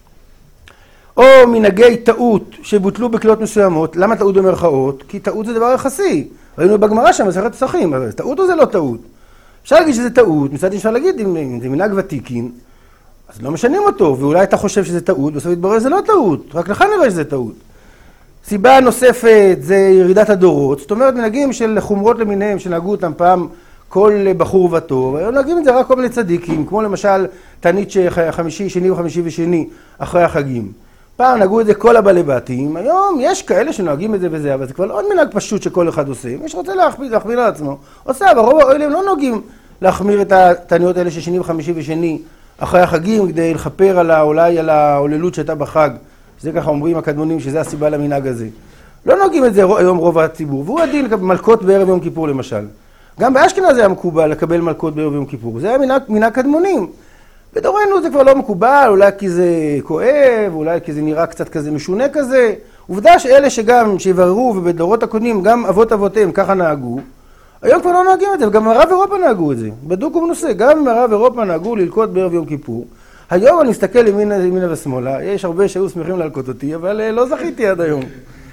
Speaker 1: או מנהגי טעות שבוטלו בקלות מסוימות, למה טעות במרכאות? כי טעות זה דבר יחסי. ראינו בגמרא שם, מסכת פסחים, אז טעות או זה לא טעות? אפשר להגיד שזה טעות, מצד אפשר להגיד, אם זה מנהג ותיקין, אז לא משנים אותו, ואולי אתה חושב שזה טעות, בסוף יתברר שזה לא טעות, רק לך נראה שזה טעות. סיבה נוספת זה ירידת הדורות, זאת אומרת מנהגים של חומרות למיניהם שנהגו אותם פעם כל בחור וטוב, היום נהגים את זה רק כל מיני צדיקים, כמו למשל תענית חמישי, שני וחמישי ושני אחרי החגים. פעם נהגו את זה כל הבעלי בתים, היום יש כאלה שנוהגים את זה וזה, אבל זה כבר עוד מנהג פשוט שכל אחד עושה, מי שרוצה להחמיר על עצמו, עושה, אבל רוב האלה הם לא נוהגים להחמיר את התעניות האלה של שני וחמישי ושני אחרי החגים, כדי לכפר אולי על העוללות שהייתה בחג, שזה ככה אומרים הקדמונים שזה הסיבה למנהג הזה. לא נוהגים את זה היום רוב הציבור, והוא הדין מלכות בערב יום כיפור למשל. גם באשכנז היה מקובל לקבל מלכות בערב יום כיפור, זה היה מנהג קדמונים. בדורנו זה כבר לא מקובל, אולי כי זה כואב, אולי כי זה נראה קצת כזה משונה כזה. עובדה שאלה שגם שיבררו ובדורות הקודמים, גם אבות אבותיהם ככה נהגו, היום כבר לא נהגים את זה, וגם מערב אירופה נהגו את זה. בדוק ובנושא, גם מערב אירופה נהגו ללקוט בערב יום כיפור. היום אני מסתכל ימינה ושמאלה, יש הרבה שהיו שמחים להלקוט אותי, אבל לא זכיתי עד היום.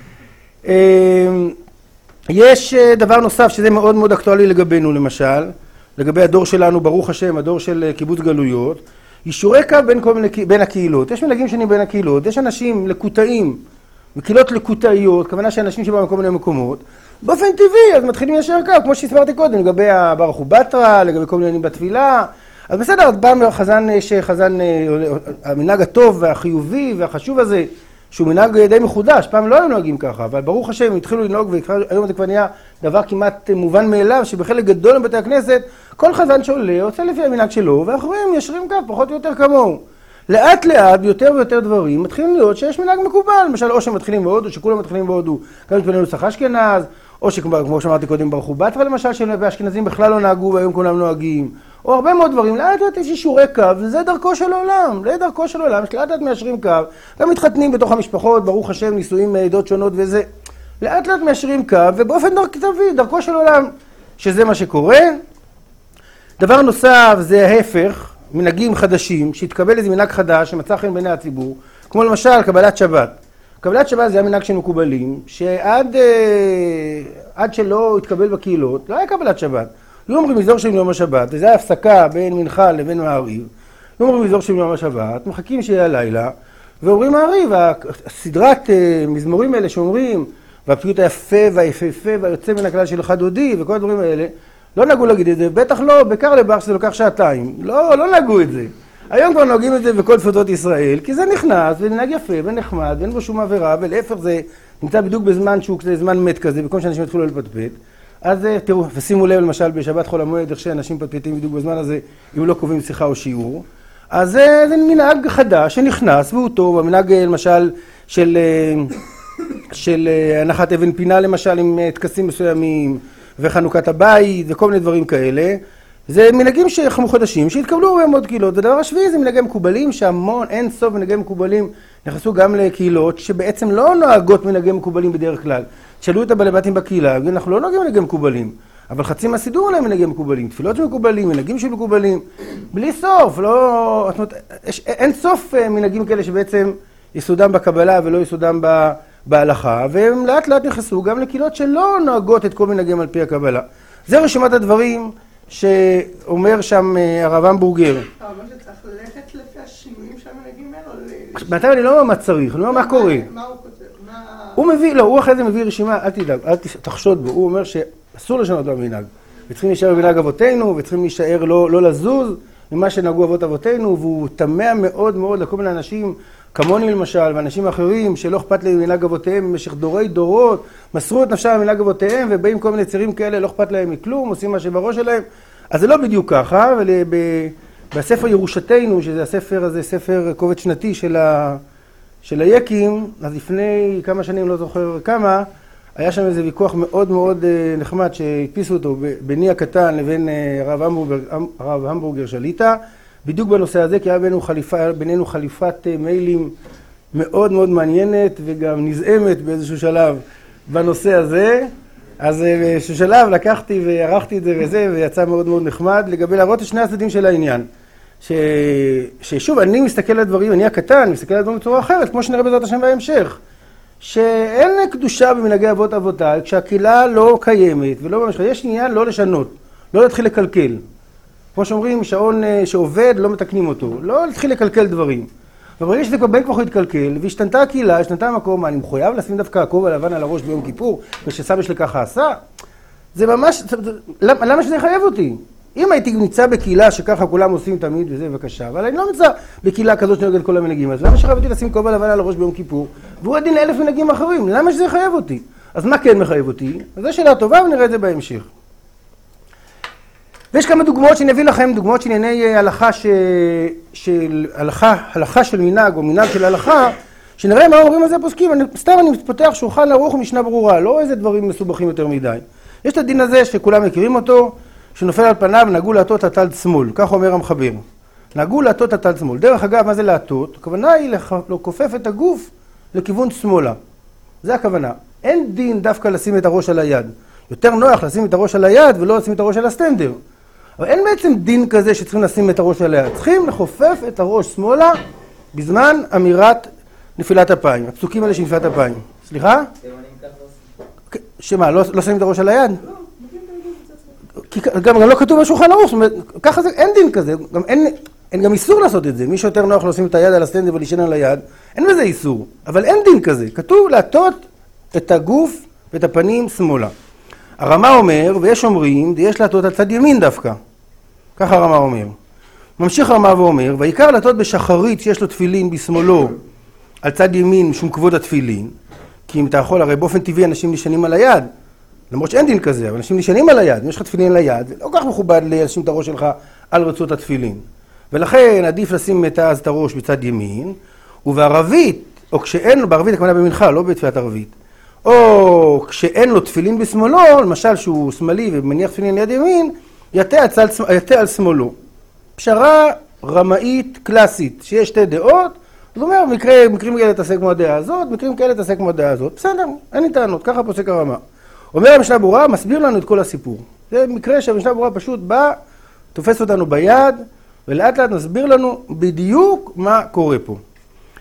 Speaker 1: יש דבר נוסף שזה מאוד מאוד אקטואלי לגבינו, למשל, לגבי הדור שלנו, ברוך השם, הדור של קיבוץ גלויות, יישורי קו בין הקהילות. יש מנהגים שונים בין הקהילות, יש אנשים לקוטאים, מקהילות לקוטאיות, כוונה שאנשים שבאו מכל מיני מקומות, באופן טבעי, אז מתחילים ליישר קו, כמו שהסברתי קודם, לגבי הברוך הוא בתרא, לגבי כל מיני בתפילה. אז בסדר, אז בא חזן, המנהג הטוב והחיובי והחשוב הזה, שהוא מנהג די מחודש, פעם לא היו נוהגים ככה, אבל ברוך השם, התחילו לנהוג, והיום זה כבר נהיה דבר כמעט מובן מאליו, שבחלק גדול מבתי הכנסת, כל חזן שעולה, עושה לפי המנהג שלו, ואחרים ישרים קו, פחות או יותר כמוהו. לאט לאט, יותר ויותר דברים, מתחילים להיות שיש מנהג מקובל, למשל, או שמתחילים בהודו, שכולם מתחילים בהודו, גם מתפללים נוסח אשכנז, או שכמו שאמרתי קודם, ברוך הוא בתרא למשל, שהאשכנזים בכלל לא נהגו, והיום כולם נוהגים, או הרבה מאוד דברים, לאט לאט יש יישורי קו, וזה דרכו של העולם, זה דרכו של העולם, שלאט לאט מיישרים קו, גם מתחתנים בתוך המשפחות, ברוך השם, נישואים מעדות שונות וזה, לאט לאט מיישרים קו, ובאופן טבעי, דרכו של העולם, שזה מה שקורה. דבר נוסף זה ההפך, מנהגים חדשים, שהתקבל איזה מנהג חדש, שמצא חן בעיני הציבור, כמו למשל קבלת שבת. קבלת שבת זה היה מנהג של מקובלים, שעד שלא התקבל בקהילות, לא היה קבלת שבת. היו אומרים מזמור של יום השבת, וזה היה הפסקה בין מנחה לבין מעריב. היו אומרים מזמור של יום השבת, מחכים שיהיה הלילה, ואומרים מעריב, הסדרת מזמורים האלה שאומרים, והפיוט היפה והיפהפה והיוצא מן הכלל של אחד דודי, וכל הדברים האלה, לא נהגו להגיד את זה, בטח לא בקר לבח שזה לוקח שעתיים. לא נהגו את זה. היום כבר נוהגים את זה בכל תפוצות ישראל, כי זה נכנס ונהג יפה ונחמד, ואין בו שום עבירה, ולהפך זה נמצא בדיוק בזמן שהוא כזה זמן מת כזה, במקום שאנשים יתחילו לפטפט. אז תראו, ושימו לב למשל בשבת חול המועד, איך שאנשים מפטפטים בדיוק בזמן הזה, אם לא קובעים שיחה או שיעור. אז זה מנהג חדש שנכנס והוא טוב, המנהג למשל של הנחת אבן פינה למשל עם טקסים מסוימים, וחנוכת הבית וכל מיני דברים כאלה. זה מנהגים שחמו חודשים שהתקבלו במאות קהילות. ודבר השביעי זה מנהגי מקובלים שהמון אין סוף מנהגי מקובלים נכנסו גם לקהילות שבעצם לא נוהגות מנהגי מקובלים בדרך כלל. שאלו את הבעלי בתים בקהילה, אנחנו לא נוהגים מנהגי מקובלים, אבל חצי מהסידור עליהם מנהגי מקובלים, תפילות של מקובלים, מנהגים של מקובלים, בלי סוף, לא, זאת אומרת, אין סוף מנהגים כאלה שבעצם יסודם בקבלה ולא יסודם בהלכה, והם לאט לאט נכנסו גם לקהילות שלא נוהגות את כל מנהגים על פי הקבלה. זה רשימת הדברים שאומר שם הרב המבורגר.
Speaker 4: אבל שצריך ללכת לפי השינויים שהמנהגים האלו?
Speaker 1: בינתיים אני לא אומר מה צריך, אני לא אומר מה קורה.
Speaker 4: מה הוא כותב?
Speaker 1: הוא מביא, לא, הוא אחרי זה מביא רשימה, אל תדאג, אל תחשוד בו, הוא אומר שאסור לשנות במנהג. וצריכים להישאר במנהג אבותינו, וצריכים להישאר לא לזוז ממה שנהגו אבות אבותינו, והוא תמה מאוד מאוד לכל מיני אנשים, כמוני למשל, ואנשים אחרים שלא אכפת להם מנהג אבותיהם במשך דורי דורות, מסרו את נפשם במנהג אבותיהם, ובאים כל מיני צירים כאלה, לא אכפת להם מכלום, עושים מה שבראש שלהם. אז זה לא בדיוק ככה, ובספר ירושתנו, שזה הספר הזה, ספר קובץ שנתי של היקים, אז לפני כמה שנים, לא זוכר כמה, היה שם איזה ויכוח מאוד מאוד נחמד שהדפיסו אותו ביני הקטן לבין הרב המבורגר שליטה, בדיוק בנושא הזה, כי היה בינינו חליפת מיילים מאוד מאוד מעניינת וגם נזעמת באיזשהו שלב בנושא הזה. אז באיזשהו שלב לקחתי וערכתי את זה וזה, ויצא מאוד מאוד נחמד לגבי להראות את שני הצדדים של העניין. ששוב, אני מסתכל על הדברים, אני הקטן, מסתכל על הדברים בצורה אחרת, כמו שנראה בעזרת השם בהמשך. שאין קדושה במנהגי אבות אבותיי, כשהקהילה לא קיימת ולא במשך, יש עניין לא לשנות, לא להתחיל לקלקל. כמו שאומרים, שעון שעובד לא מתקנים אותו, לא להתחיל לקלקל דברים. וברגע שזה כבר בין כבר התקלקל, והשתנתה הקהילה, השתנתה המקום, אני מחויב לשים דווקא הכובע הלבן על הראש ביום כיפור, ושסבא שלי ככה עשה? זה ממש, למה שזה יחייב אותי? אם הייתי נמצא בקהילה שככה כולם עושים תמיד וזה בבקשה, אבל אני לא נמצא בקהילה כזאת שנוגד כל המנהגים, אז למה שחייב אותי לשים כובע לבן על הראש ביום כיפור? והוא הדין לאלף מנהגים אחרים, למה שזה יחייב אותי? אז מה כן מחייב אותי? אז זו שאלה טובה ונראה את זה בהמשך. ויש כמה דוגמאות שאני אביא לכם, דוגמאות של ענייני הלכה של מנהג או מנהג של הלכה, שנראה מה אומרים על זה הפוסקים. סתם אני פותח שולחן ערוך ומשנה ברורה, לא איזה דברים מסובכים יותר מדי. יש את הדין הזה שכולם מכירים אותו, שנופל על פניו, נהגו להטות הטלת שמאל, כך אומר המחבר. נהגו להטות הטלת שמאל. דרך אגב, מה זה להטות? הכוונה היא לכופף את הגוף לכיוון שמאלה. זה הכוונה. אין דין דווקא לשים את הראש על היד. יותר נוח לשים את הראש על היד ולא לשים את הראש על הסטנדר. אבל אין בעצם דין כזה שצריכים לשים את הראש על היד. צריכים לחופף את הראש שמאלה בזמן אמירת נפילת אפיים. הפסוקים האלה של נפילת אפיים. סליחה? שמה, לא שמים את הראש על היד? כי גם לא כתוב בשולחן ערוך, זאת אומרת, ככה זה, אין דין כזה, אין גם איסור לעשות את זה. מי שיותר נוח לשים את היד על הסטנדר ולהישן על היד, אין בזה איסור. אבל אין דין כזה. כתוב להטות את הגוף ואת הפנים שמאלה. הרמה אומר, ויש אומרים, יש להטות על צד ימין דווקא. ככה הרמה אומר. ממשיך הרמה ואומר, והעיקר להטות בשחרית שיש לו תפילין בשמאלו על צד ימין משום כבוד התפילין, כי אם אתה יכול, הרי באופן טבעי אנשים נשענים על היד, למרות שאין דין כזה, אבל אנשים נשענים על היד, אם יש לך תפילין על היד, זה לא כך מכובד לשים את הראש שלך על רצות התפילין. ולכן עדיף לשים את הראש בצד ימין, ובערבית, או כשאין לו, בערבית הכוונה במנחה, לא בתפילת ערבית, או כשאין לו תפילין בשמאלו, למשל שהוא שמאלי ומניח תפילין ליד ימין, יתה על שמאלו. פשרה רמאית קלאסית, שיש שתי דעות, זאת אומרת, מקרים כאלה תעשה כמו הדעה הזאת, מקרים כאלה תעשה כמו הדעה הזאת. בסדר, אין לי טענות, ככה פוסק הרמה. אומר המשנה ברורה, מסביר לנו את כל הסיפור. זה מקרה שהמשנה ברורה פשוט בא, תופס אותנו ביד, ולאט לאט מסביר לנו בדיוק מה קורה פה.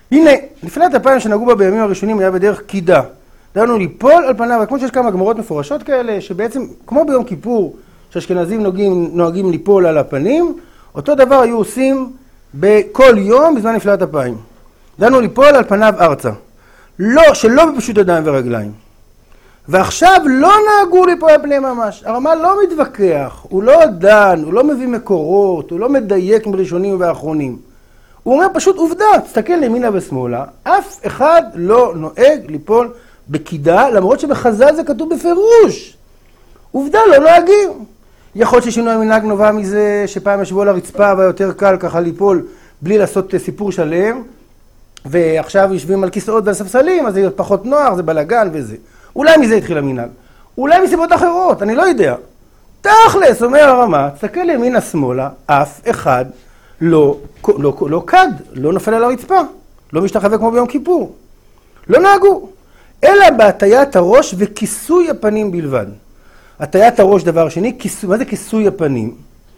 Speaker 1: הנה, נפילת אפיים שנהגו בה בימים הראשונים היה בדרך קידה. דהיינו ליפול על פניו, כמו שיש כמה גמרות מפורשות כאלה, שבעצם, כמו ביום כיפור, שאשכנזים נוהגים ליפול על הפנים, אותו דבר היו עושים בכל יום בזמן נפילת אפיים. דהיינו ליפול על פניו ארצה. לא, שלא בפשוט ידיים ורגליים. ועכשיו לא נהגו ליפול על פניהם ממש. הרמ"א לא מתווכח, הוא לא דן, הוא לא מביא מקורות, הוא לא מדייק עם ראשונים ואחרונים. הוא אומר פשוט עובדה, תסתכל לימינה ושמאלה, אף אחד לא נוהג ליפול בקידה, למרות שבחז"ל זה כתוב בפירוש. עובדה, לא נוהגים. יכול להיות ששינוי המנהג נובע מזה שפעם ישבו על הרצפה והיותר קל ככה ליפול בלי לעשות סיפור שלם, ועכשיו יושבים על כיסאות ועל ספסלים, אז זה פחות נוח, זה בלגן וזה. אולי מזה התחיל המנהג. אולי מסיבות אחרות, אני לא יודע. תכלס, אומר הרמ"א, תסתכל לימינה שמאלה, אף אחד לא קד, לא נופל על הרצפה, לא משתחווה כמו ביום כיפור. לא נהגו, אלא בהטיית הראש וכיסוי הפנים בלבד. הטיית הראש דבר שני, מה זה כיסוי הפנים?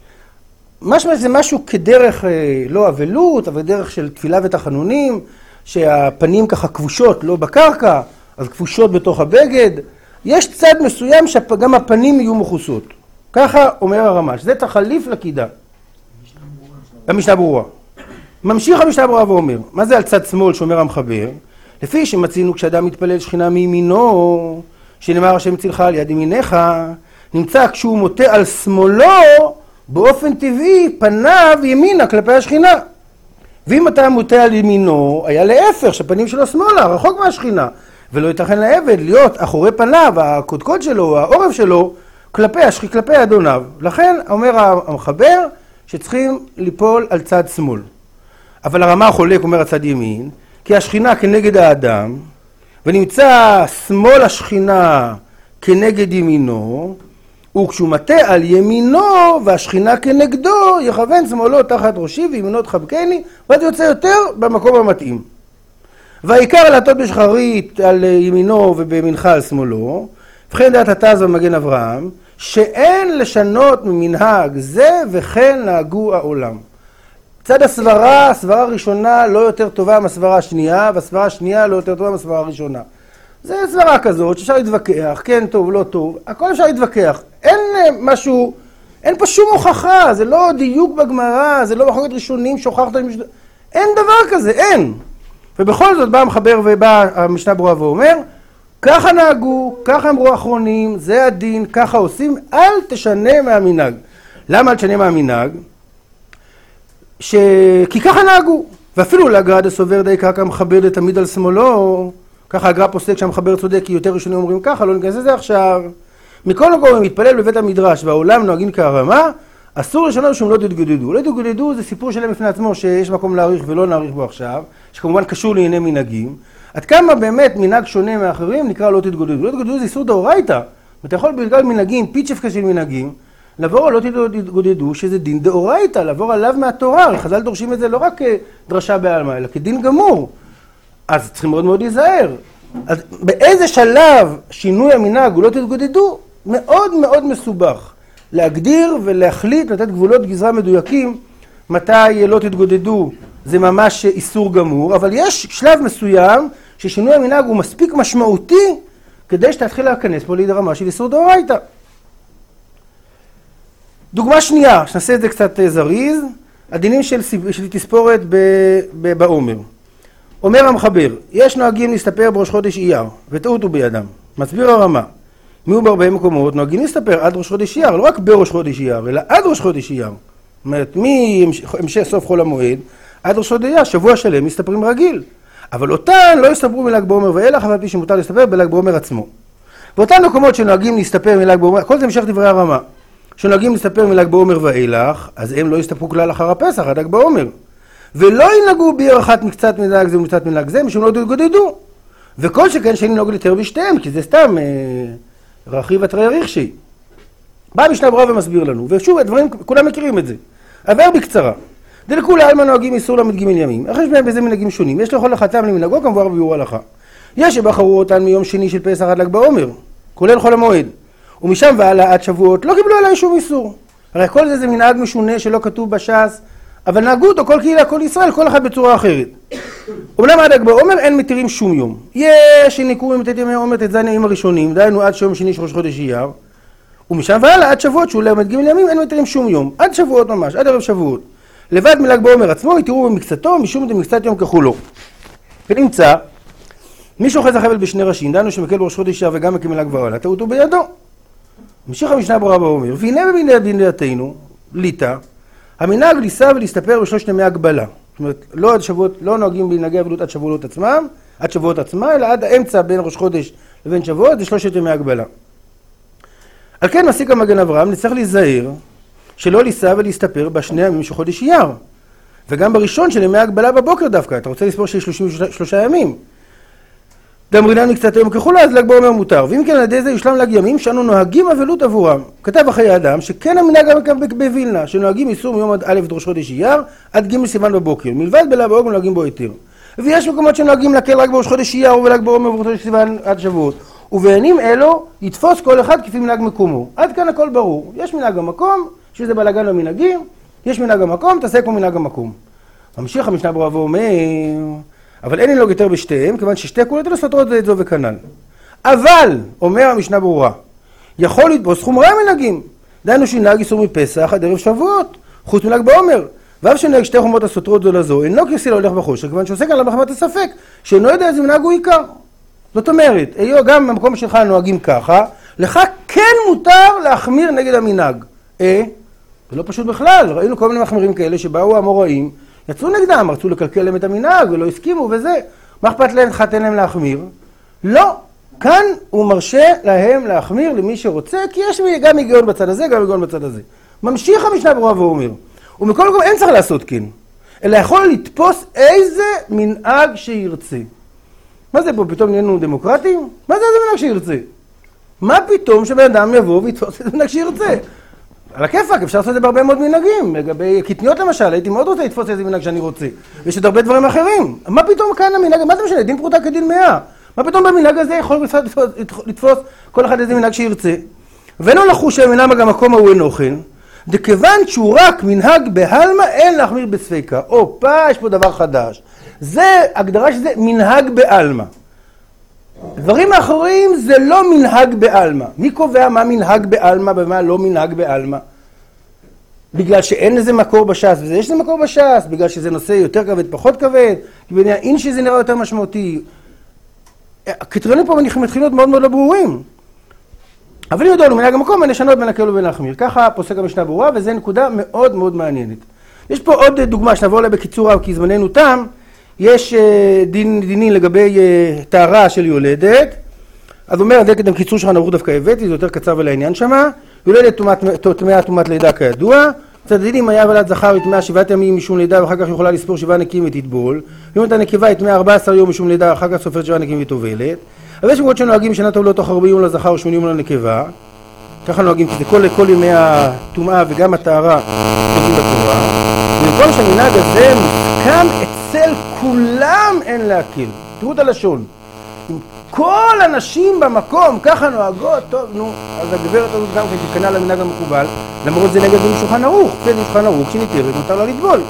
Speaker 1: זה משהו כדרך, לא אבלות, אבל דרך של תפילה ותחנונים, שהפנים ככה כבושות, לא בקרקע, אז כבושות בתוך הבגד. יש צד מסוים שגם הפנים יהיו מכוסות. ככה אומר הרמ"א, שזה תחליף לקידה. המשנה ברורה. ממשיך המשנה ברורה ואומר, מה זה על צד שמאל שאומר המחבר? לפי שמצינו כשאדם מתפלל שכינה מימינו, שנאמר השם צילך על יד ימינך, נמצא כשהוא מוטה על שמאלו, באופן טבעי פניו ימינה כלפי השכינה. ואם אתה מוטה על ימינו, היה להפך, שהפנים שלו שמאלה, רחוק מהשכינה. ולא ייתכן לעבד להיות אחורי פניו, הקודקוד שלו, העורף שלו, כלפי אדוניו. לכן אומר המחבר שצריכים ליפול על צד שמאל. אבל הרמ"א חולק, אומר הצד ימין, כי השכינה כנגד האדם, ונמצא שמאל השכינה כנגד ימינו, וכשהוא מטה על ימינו והשכינה כנגדו, יכוון שמאלו תחת ראשי וימינו תחבקני, ואז יוצא יותר במקום המתאים. והעיקר לעטות בשחרית על ימינו ובמנחה על שמאלו, וכן דעת התז במגן אברהם, שאין לשנות ממנהג זה וכן נהגו העולם. צד הסברה, הסברה הראשונה לא יותר טובה מהסברה השנייה, והסברה השנייה לא יותר טובה מהסברה הראשונה. זה סברה כזאת שאפשר להתווכח, כן טוב, לא טוב, הכל אפשר להתווכח. אין משהו, אין פה שום הוכחה, זה לא דיוק בגמרא, זה לא מחלוקת ראשונים, שוכחת, אין דבר כזה, אין. ובכל זאת בא המחבר ובא המשנה ברורה ואומר, ככה נהגו, ככה אמרו האחרונים, זה הדין, ככה עושים, אל תשנה מהמנהג. למה אל תשנה מהמנהג? כי ככה נהגו, ואפילו להגרא דסובר די קרקע מחבר תמיד על שמאלו, ככה הגר"א פוסק שהמחבר צודק, כי יותר ראשונים אומרים ככה, לא ניכנס לזה עכשיו. מכל מקום, מתפלל בבית המדרש והעולם נוהגים כהרמ"א, אסור לשנות שהם לא תתגודדו. לא תתגודדו זה סיפור שלהם בפני עצמו שיש מקום להאריך ולא נאריך בו עכשיו, שכמובן קשור לענייני מנהגים. עד כמה באמת מנהג שונה מאחרים נקרא לא תתגודדו. לא תתגודדו זה איסור דאורייתא. אתה יכול בגלל מנהגים, פיצ'פקה של מנהגים, לעבור לא תתגודדו שזה דין דאורייתא, לעבור עליו מהתורה. חז"ל דורשים את זה לא רק כדרשה בעלמא, אלא כדין גמור. אז צריכים מאוד מאוד להיזהר. אז באיזה שלב שינוי המנהג הוא לא תתגודדו? מאוד מאוד מסובך. להגדיר ולהחליט, לתת גבולות גזרה מדויקים, מתי לא תתגודדו, זה ממש איסור גמור, אבל יש שלב מסוים ששינוי המנהג הוא מספיק משמעותי, כדי שתתחיל להיכנס פה לידי רמה של איסור דאורייתא. דוגמה שנייה, שנעשה את זה קצת זריז, הדינים של תספורת בעומר. אומר המחבר, יש נוהגים להסתפר בראש חודש אייר, וטעות הוא בידם. מסביר הרמ"א, מיהו בהרבה מקומות נוהגים להסתפר עד ראש חודש אייר, לא רק בראש חודש אייר, אלא עד ראש חודש אייר. זאת אומרת, מהמשך סוף חול המועד, עד ראש חודש אייר, שבוע שלם מסתפרים רגיל. אבל אותן לא יסתפרו מל"ג בעומר ואילך, אבל פי שמותר להסתפר בל"ג בעומר עצמו. באותן מקומות שנוהגים להסתפר מל"ג בעומר, כל זה המשך דברי הרמ"א, שנוהגים להסתפר מל"ג בעומר ואילך, אז הם לא יסתפרו כלל אחר הפסח, עד ל"ג בעומר. ולא ינהגו בעיר אחת מקצת מנהג זה ומקצת מנהג זה, משום לא תתגודדו. וכל שכן שאין לנהוג יותר בשתיהם, כי זה סתם רכיב התרי ריחשי. בא המשנה ברורה ומסביר לנו, ושוב, הדברים, כולם מכירים את זה. עבר בקצרה. דלכולי עלמא נוהגים איסור ל"ג ימים. איך יש בהם בזה מנהגים שונים? יש לכל אחד טעם למנהגו כמבואר בביאור הלכה. יש שבחרו אותן מיום שני של פסח עד ל"ג בעומר, כולל חול המועד. ומשם והלאה עד שבועות לא קיבלו עליהם שום איסור. הרי כל זה מנהג משונה שלא כתוב בש"ס אבל נהגו אותו כל קהילה, כל ישראל, כל אחד בצורה אחרת. אומנם עד ל"ג בעומר אין מתירים שום יום. יש שניקו עם ימי עומר ט"ז הימים הראשונים, דהיינו עד שיום שני של ראש חודש אייר, ומשם והלאה עד שבועות שהוא למד ג' ימים אין מתירים שום יום, עד שבועות ממש, עד ערב שבועות. לבד מל"ג בעומר עצמו יתירו במקצתו, משום דמקצת יום ככולו. ונמצא, מי שאוחז החבל בשני ראשים, דהיינו שמקל בראש חודש אייר וגם מקל מל"ג והלאה, טעותו בידו. ממשיך המשנה ברורה ואומר, והנה בדין דעתנו, ליטא, המנהג לישא ולהסתפר בשלושת ימי הגבלה. זאת אומרת, לא עד שבועות, לא נוהגים במנהגי אבלות עד שבועות עצמם, אלא עד האמצע בין ראש חודש לבין שבועות, זה שלושת ימי הגבלה. על כן מסיק המגן אברהם, נצטרך להיזהר שלא לישא ולהסתפר בשני ימים של חודש אייר. וגם בראשון של ימי הגבלה בבוקר דווקא, אתה רוצה לספור שיש 33 ימים. דאמרינן מקצת היום ככולה, אז ל"ג בעומר מותר. ואם כן על ידי זה יושלם ל"ג ימים שאנו נוהגים אבלות עבורם. כתב אחרי האדם שכן המנהג גם בווילנה, שנוהגים איסור מיום עד א' ראש חודש אייר עד ג' סיוון בבוקר. מלבד בל"ג בעומר נוהגים בו היתר. ויש מקומות שנוהגים להקל רק בראש חודש אייר ול"ג בעומר ובראש חודש סיוון עד שבועות. ובימים אלו יתפוס כל אחד כפי מנהג מקומו. עד כאן הכל ברור. יש מנהג המקום, שזה בלגן למנהגים, יש מנהג המקום, תעשה כמו מנהג המקום. ממשיך המשנה ברורה ואומר, אבל אין לנהוג יותר בשתיהם, כיוון ששתי קולות אלו סותרות זה את זו וכנ"ל. אבל, אומר המשנה ברורה, יכול לתפוס חומרי המנהגים. דהיינו שנהג איסור מפסח עד ערב שבועות, חוץ מל"ג בעומר. ואף שנהג שתי חומות הסותרות זו לזו, אינו כסיל הולך בחושך, כיוון שעושה כאן למחמת הספק, שאינו יודע איזה מנהג הוא עיקר. זאת אומרת, גם במקום שלך נוהגים ככה, לך כן מותר להחמיר נגד המנהג. זה לא פשוט בכלל, ראינו כל מיני מחמירים כאלה שבאו המוראים, יצאו נגדם, רצו לקלקל להם את המנהג ולא הסכימו וזה. מה אכפת להם, חתן להם להחמיר? לא. כאן הוא מרשה להם להחמיר למי שרוצה, כי יש גם היגיון בצד הזה, גם היגיון בצד הזה. ממשיך המשנה ברורה ואומר, ומכל מקום אין צריך לעשות כן, אלא יכול לתפוס איזה מנהג שירצה. מה זה פה, פתאום נהיינו דמוקרטים? מה זה איזה מנהג שירצה? מה פתאום שבן אדם יבוא ויתפוס איזה מנהג שירצה? על הכיפק, אפשר לעשות את זה בהרבה מאוד מנהגים. לגבי קטניות למשל, הייתי מאוד רוצה לתפוס איזה מנהג שאני רוצה. ויש עוד הרבה דברים אחרים. מה פתאום כאן המנהג? מה זה משנה? דין פרוטה כדין 100. מה פתאום במנהג הזה יכול לתפוס כל אחד איזה מנהג שירצה? ואינו לחוש שהמנהג המקום ההוא אינו כן, דכיוון שהוא רק מנהג בהלמה, אין להחמיר בספיקה. יש פה דבר חדש. זה הגדרה שזה מנהג בעלמא. דברים האחרים זה לא מנהג בעלמא. מי קובע מה מנהג בעלמא ומה לא מנהג בעלמא? בגלל שאין לזה מקור בש"ס, וזה יש לזה מקור בש"ס, בגלל שזה נושא יותר כבד, פחות כבד, כי בעניין שזה נראה יותר משמעותי. הקריטריונים פה מתחילים להיות מאוד מאוד לא ברורים. אבל אם יודעים, מנהג המקום, אין לשנות בין להקל ובין להחמיר. ככה פוסק המשנה ברורה, וזו נקודה מאוד מאוד מעניינת. יש פה עוד דוגמה שנעבור עליה בקיצור רב, כי זמננו תם. יש דינים לגבי טהרה של יולדת. אז אומר, זה קדם קיצור שולחן ערוך דווקא הבאתי, זה יותר קצר ולעניין שמה. יולדת טמאה טומאת לידה כידוע. צד דינים היה ולד זכר יטמאה 7 ימים משום לידה, ואחר כך יכולה לספור 7 נקיים ותטבול. ואם אותה נקבה יטמאה 14 יום משום לידה, אחר כך סופרת 7 נקיים וטובלת. אבל יש מקומות שנוהגים שנה טובלות תוך 40 יום לזכר ו80 יום לנקבה. ככה נוהגים, כי זה כל ימי הטומאה וגם הטהרה כתוב בתורה. ובמקום שהמנהג הזה מוסכם אצל כולם אין להקל. תראו את הלשון. אם כל הנשים במקום ככה נוהגות, טוב, נו, אז הגברת הזאת גם תתקנה למנהג המקובל, למרות זה נגד שולחן ערוך, זה שולחן ערוך שניתרת, מותר לה לטבול.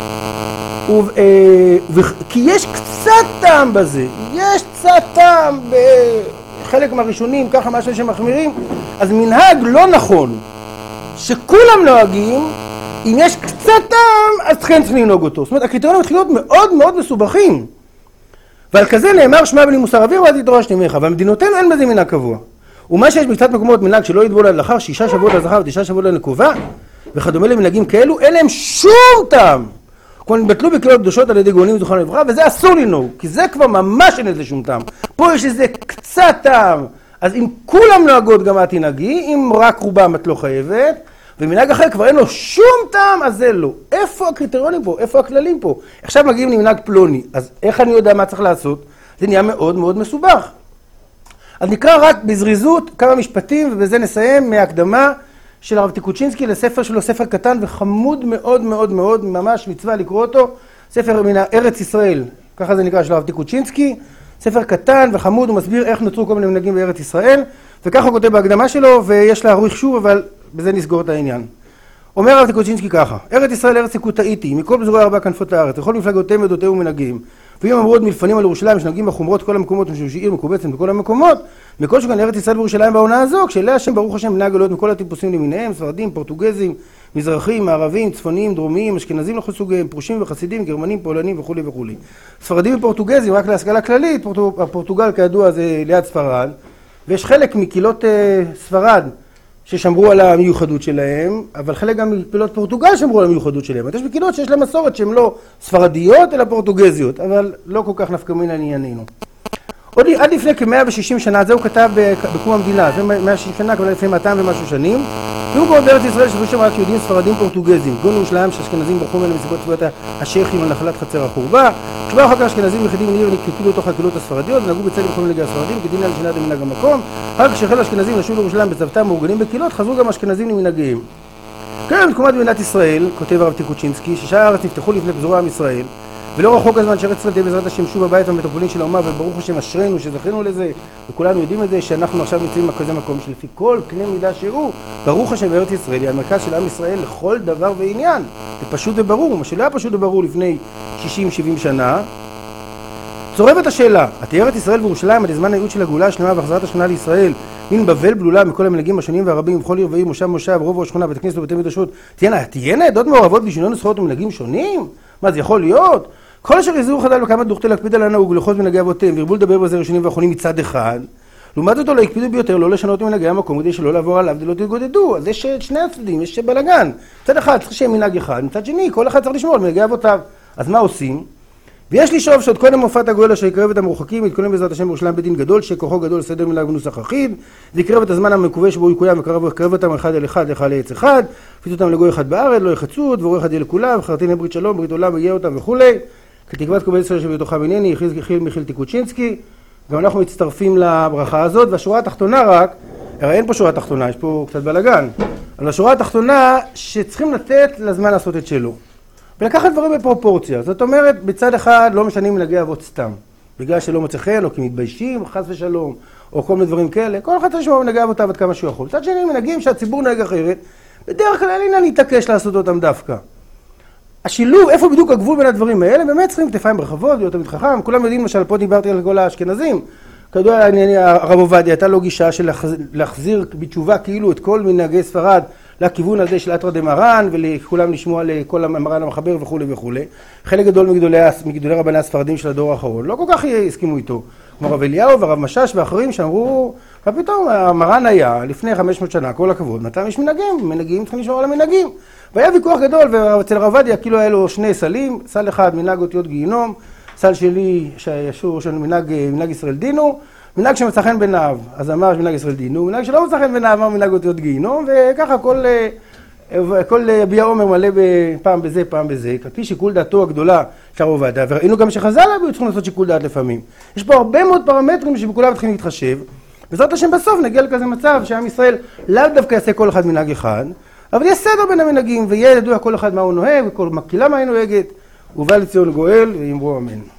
Speaker 1: כי יש קצת טעם בזה, יש קצת טעם בחלק מהראשונים, ככה משהו שמחמירים, אז מנהג לא נכון, שכולם נוהגים, אם יש קצת טעם, אז כן צריכים לנהוג אותו. זאת אומרת, הקריטריונים מתחילים להיות מאוד מאוד מסובכים. ועל כזה נאמר שמע בני מוסר אוויר ואז יתרוע שנימך, אבל במדינותינו אין בזה מנהג קבוע. ומה שיש בקצת מקומות מנהג שלא יטבול עד לאחר 6 שבועות לזכר ו9 שבועות לנקבה, וכדומה למנהגים כאלו, אין להם שום טעם. כלומר, נתבטלו בקריאות קדושות על ידי גאונים זכרם לברכה, וזה אסור לנהוג, כי זה כבר ממש אין לזה שום טעם. פה יש איזה קצת טעם, אז אם כולם נוהגות גם את תנהגי, אם רק רובם את לא חייבת, ומנהג אחר כבר אין לו שום טעם, אז זה לא. איפה הקריטריונים פה? איפה הכללים פה? עכשיו מגיעים למנהג פלוני, אז איך אני יודע מה צריך לעשות? זה נהיה מאוד מאוד מסובך. אז נקרא רק בזריזות כמה משפטים, ובזה נסיים מההקדמה של הרב טיקוצ'ינסקי לספר שלו, ספר קטן וחמוד מאוד מאוד מאוד, ממש מצווה לקרוא אותו, ספר מן ארץ ישראל, ככה זה נקרא של הרב טיקוצ'ינסקי, ספר קטן וחמוד, הוא מסביר איך נוצרו כל מיני מנהגים בארץ ישראל, וככה הוא כותב בהקדמה שלו, ויש לה ערוך שוב, אבל בזה נסגור את העניין. אומר הרב טיקוצ'ינסקי ככה, ארץ ישראל ארץ יקותאית היא, מכל פזורי ארבע כנפות הארץ, לכל מפלגותיהם ודותיהם ומנהגיהם. ואם אמרו עוד מלפנים על ירושלים שנוגעים בחומרות כל המקומות משום עיר מקובצת בכל המקומות, מכל שכן ארץ ישראל וירושלים בעונה הזו, כשאליה השם ברוך השם בני הגלויות מכל הטיפוסים למיניהם, ספרדים, פורטוגזים, מזרחים, מערבים, צפוניים, דרומיים, אשכנזים לכל סוגיהם, פרושים וחסידים, גרמנים, פולנים וכו' וכו'. ספרדים ופורטוגזים, רק להשכלה כללית, פורטוגל כידוע זה ליד ספרד, ויש חלק מקהילות ספרד ששמרו על המיוחדות שלהם, אבל חלק גם מקהילות פורטוגל שמרו על המיוחדות שלהם. יש מקהילות שיש להם מסורת שהן לא ספרדיות אלא פורטוגזיות, אבל לא כל כך נפקא מינה לענייננו. עד לפני כ-160 שנה, זה הוא כתב בקום המדינה, זה 160 שנה, כבר לפני 200 ומשהו שנים, והוא פה בארץ ישראל שפו שם רק יהודים ספרדים פורטוגזים, גון ירושלים שאשכנזים ברחו ממנו מסיבות צבויות השייחים על נחלת חצר החורבה, כשבאו אחר כך אשכנזים יחידים מנהיגים ונקטלו לתוך הקהילות הספרדיות, ונהגו בצדק בכל מנהגי הספרדים, כדין על שינה למנהג המקום, אחר כך שהחלו אשכנזים לשוב לירושלים בצוותם מאורגנים בקהילות, חזרו גם אשכנזים למנהגיהם. כאן בתקומת מדינת ישראל, כותב הרב טיקוצ'ינסקי, ששאר הארץ נפתחו לפני פזורי עם ישראל, ולא רחוק הזמן שארץ ישראל תהיה בעזרת השם שוב הבית והמטרופולין של האומה, וברוך השם אשרינו שזכינו לזה, וכולנו יודעים את זה, שאנחנו עכשיו נמצאים בכזה מקום שלפי כל קנה מידה שהוא, ברוך השם בארץ ישראל היא המרכז של עם ישראל לכל דבר ועניין. זה פשוט וברור, מה שלא היה פשוט וברור לפני 60-70 שנה. צורבת השאלה, התהיה ארץ ישראל וירושלים עד זמן הייעוד של הגאולה השלמה והחזרת השכונה לישראל, מן בבל בלולה מכל המנהגים השונים והרבים, ובכל עיר ועיר, מושב, רוב השכונה, בית כנסת ובתי מדרשות, תהיינה עדות מעורבות בשינוי נוסחאות ומנהגים שונים? מה זה יכול להיות? כל אשר יזהו חדל וכמה דוכתי להקפיד על הנהוג ולחוז מנהגי אבותיהם והרבו לדבר בזה ראשונים ואחרונים מצד אחד, לעומת אותו לא הקפידו ביותר לא לשנות מנהגי המקום כדי שלא לעבור עליו ולא תתגודדו. אז יש שני הצדדים, יש בלגן. מצד אחד צריך שיהיה מנהג אחד, מצד שני כל אחד צריך לשמור על מנהגי אבותיו. אז מה עושים? ויש לשאוף שעוד קודם מופת הגואל אשר יקרב את המרוחקים יתכונן בעזרת השם בירושלים בדין גדול שכוחו גדול סדר מנהג ונוסח אחיד ויקרב את הזמן המקווה שבו יקוים וקרב אותם אחד אל אחד אחד לעץ אחד פיץ אותם לגוי אחד בארץ לא יחצו דברו אחד יהיה לכולם וחרתין ברית שלום ברית עולם ויהיה אותם וכולי כתקוות קובל ישראל שבתוכה בינני יחיל מיכאל טיקוצ'ינסקי. גם אנחנו מצטרפים לברכה הזאת והשורה התחתונה רק הרי אין פה שורה תחתונה יש פה קצת בלגן אבל השורה התחתונה שצריכים לתת לזמן לעשות את שלו ולקחת דברים בפרופורציה. זאת אומרת, בצד אחד לא משנים מנהגי אבות סתם. בגלל שלא מוצא חן, או כי מתביישים, חס ושלום, או כל מיני דברים כאלה. כל אחד צריך לשמוע מנהגי אבותיו עד כמה שהוא יכול. בצד שני, מנהגים שהציבור נהג אחרת, בדרך כלל אין להתעקש לעשות אותם דווקא. השילוב, איפה בדיוק הגבול בין הדברים האלה? באמת צריכים כתפיים רחבות, להיות תמיד חכם. כולם יודעים, למשל, פה דיברתי על כל האשכנזים. כדוע, הרב עובדיה, הייתה לו גישה של להחזיר בתשובה כאילו את כל מנהגי ספרד לכיוון הזה של אתרא דמרן ולכולם לשמוע לכל המרן המחבר וכו' וכו'. חלק גדול מגדולי רבני הספרדים של הדור האחרון לא כל כך הסכימו איתו. כמו רב אליהו והרב משש ואחרים שאמרו, ופתאום המרן היה לפני 500 שנה, כל הכבוד, מתי יש מנהגים צריכים לשמור על המנהגים. והיה ויכוח גדול ואצל הרב עובדיה כאילו היה לו שני סלים, סל אחד מנהג אותיות גיהינום, סל שלי שישור של מנהג ישראל דינו, מנהג שמצא חן בעיניו, אז אמר מנהג ישראל דינו, מנהג שלא מצא חן בעיניו אמר מנהג אותיות גיהינום, וככה כל ביע עומר מלא פעם בזה, פעם בזה, כפי שיקול דעתו הגדולה של הרב עובדיה, וראינו גם שחז"ל היו צריכים לעשות שיקול דעת לפעמים. יש פה הרבה מאוד פרמטרים שבכולם צריכים להתחשב, בעזרת השם בסוף נגיע לכזה מצב שעם ישראל לאו דווקא יעשה כל אחד מנהג אחד, אבל יש סדר בין המנהגים, ויהיה ידוע כל אחד מה הוא נוהג, וכל מקהילה מה היא נוהגת, ובא לציון גואל, ואמרו אמן.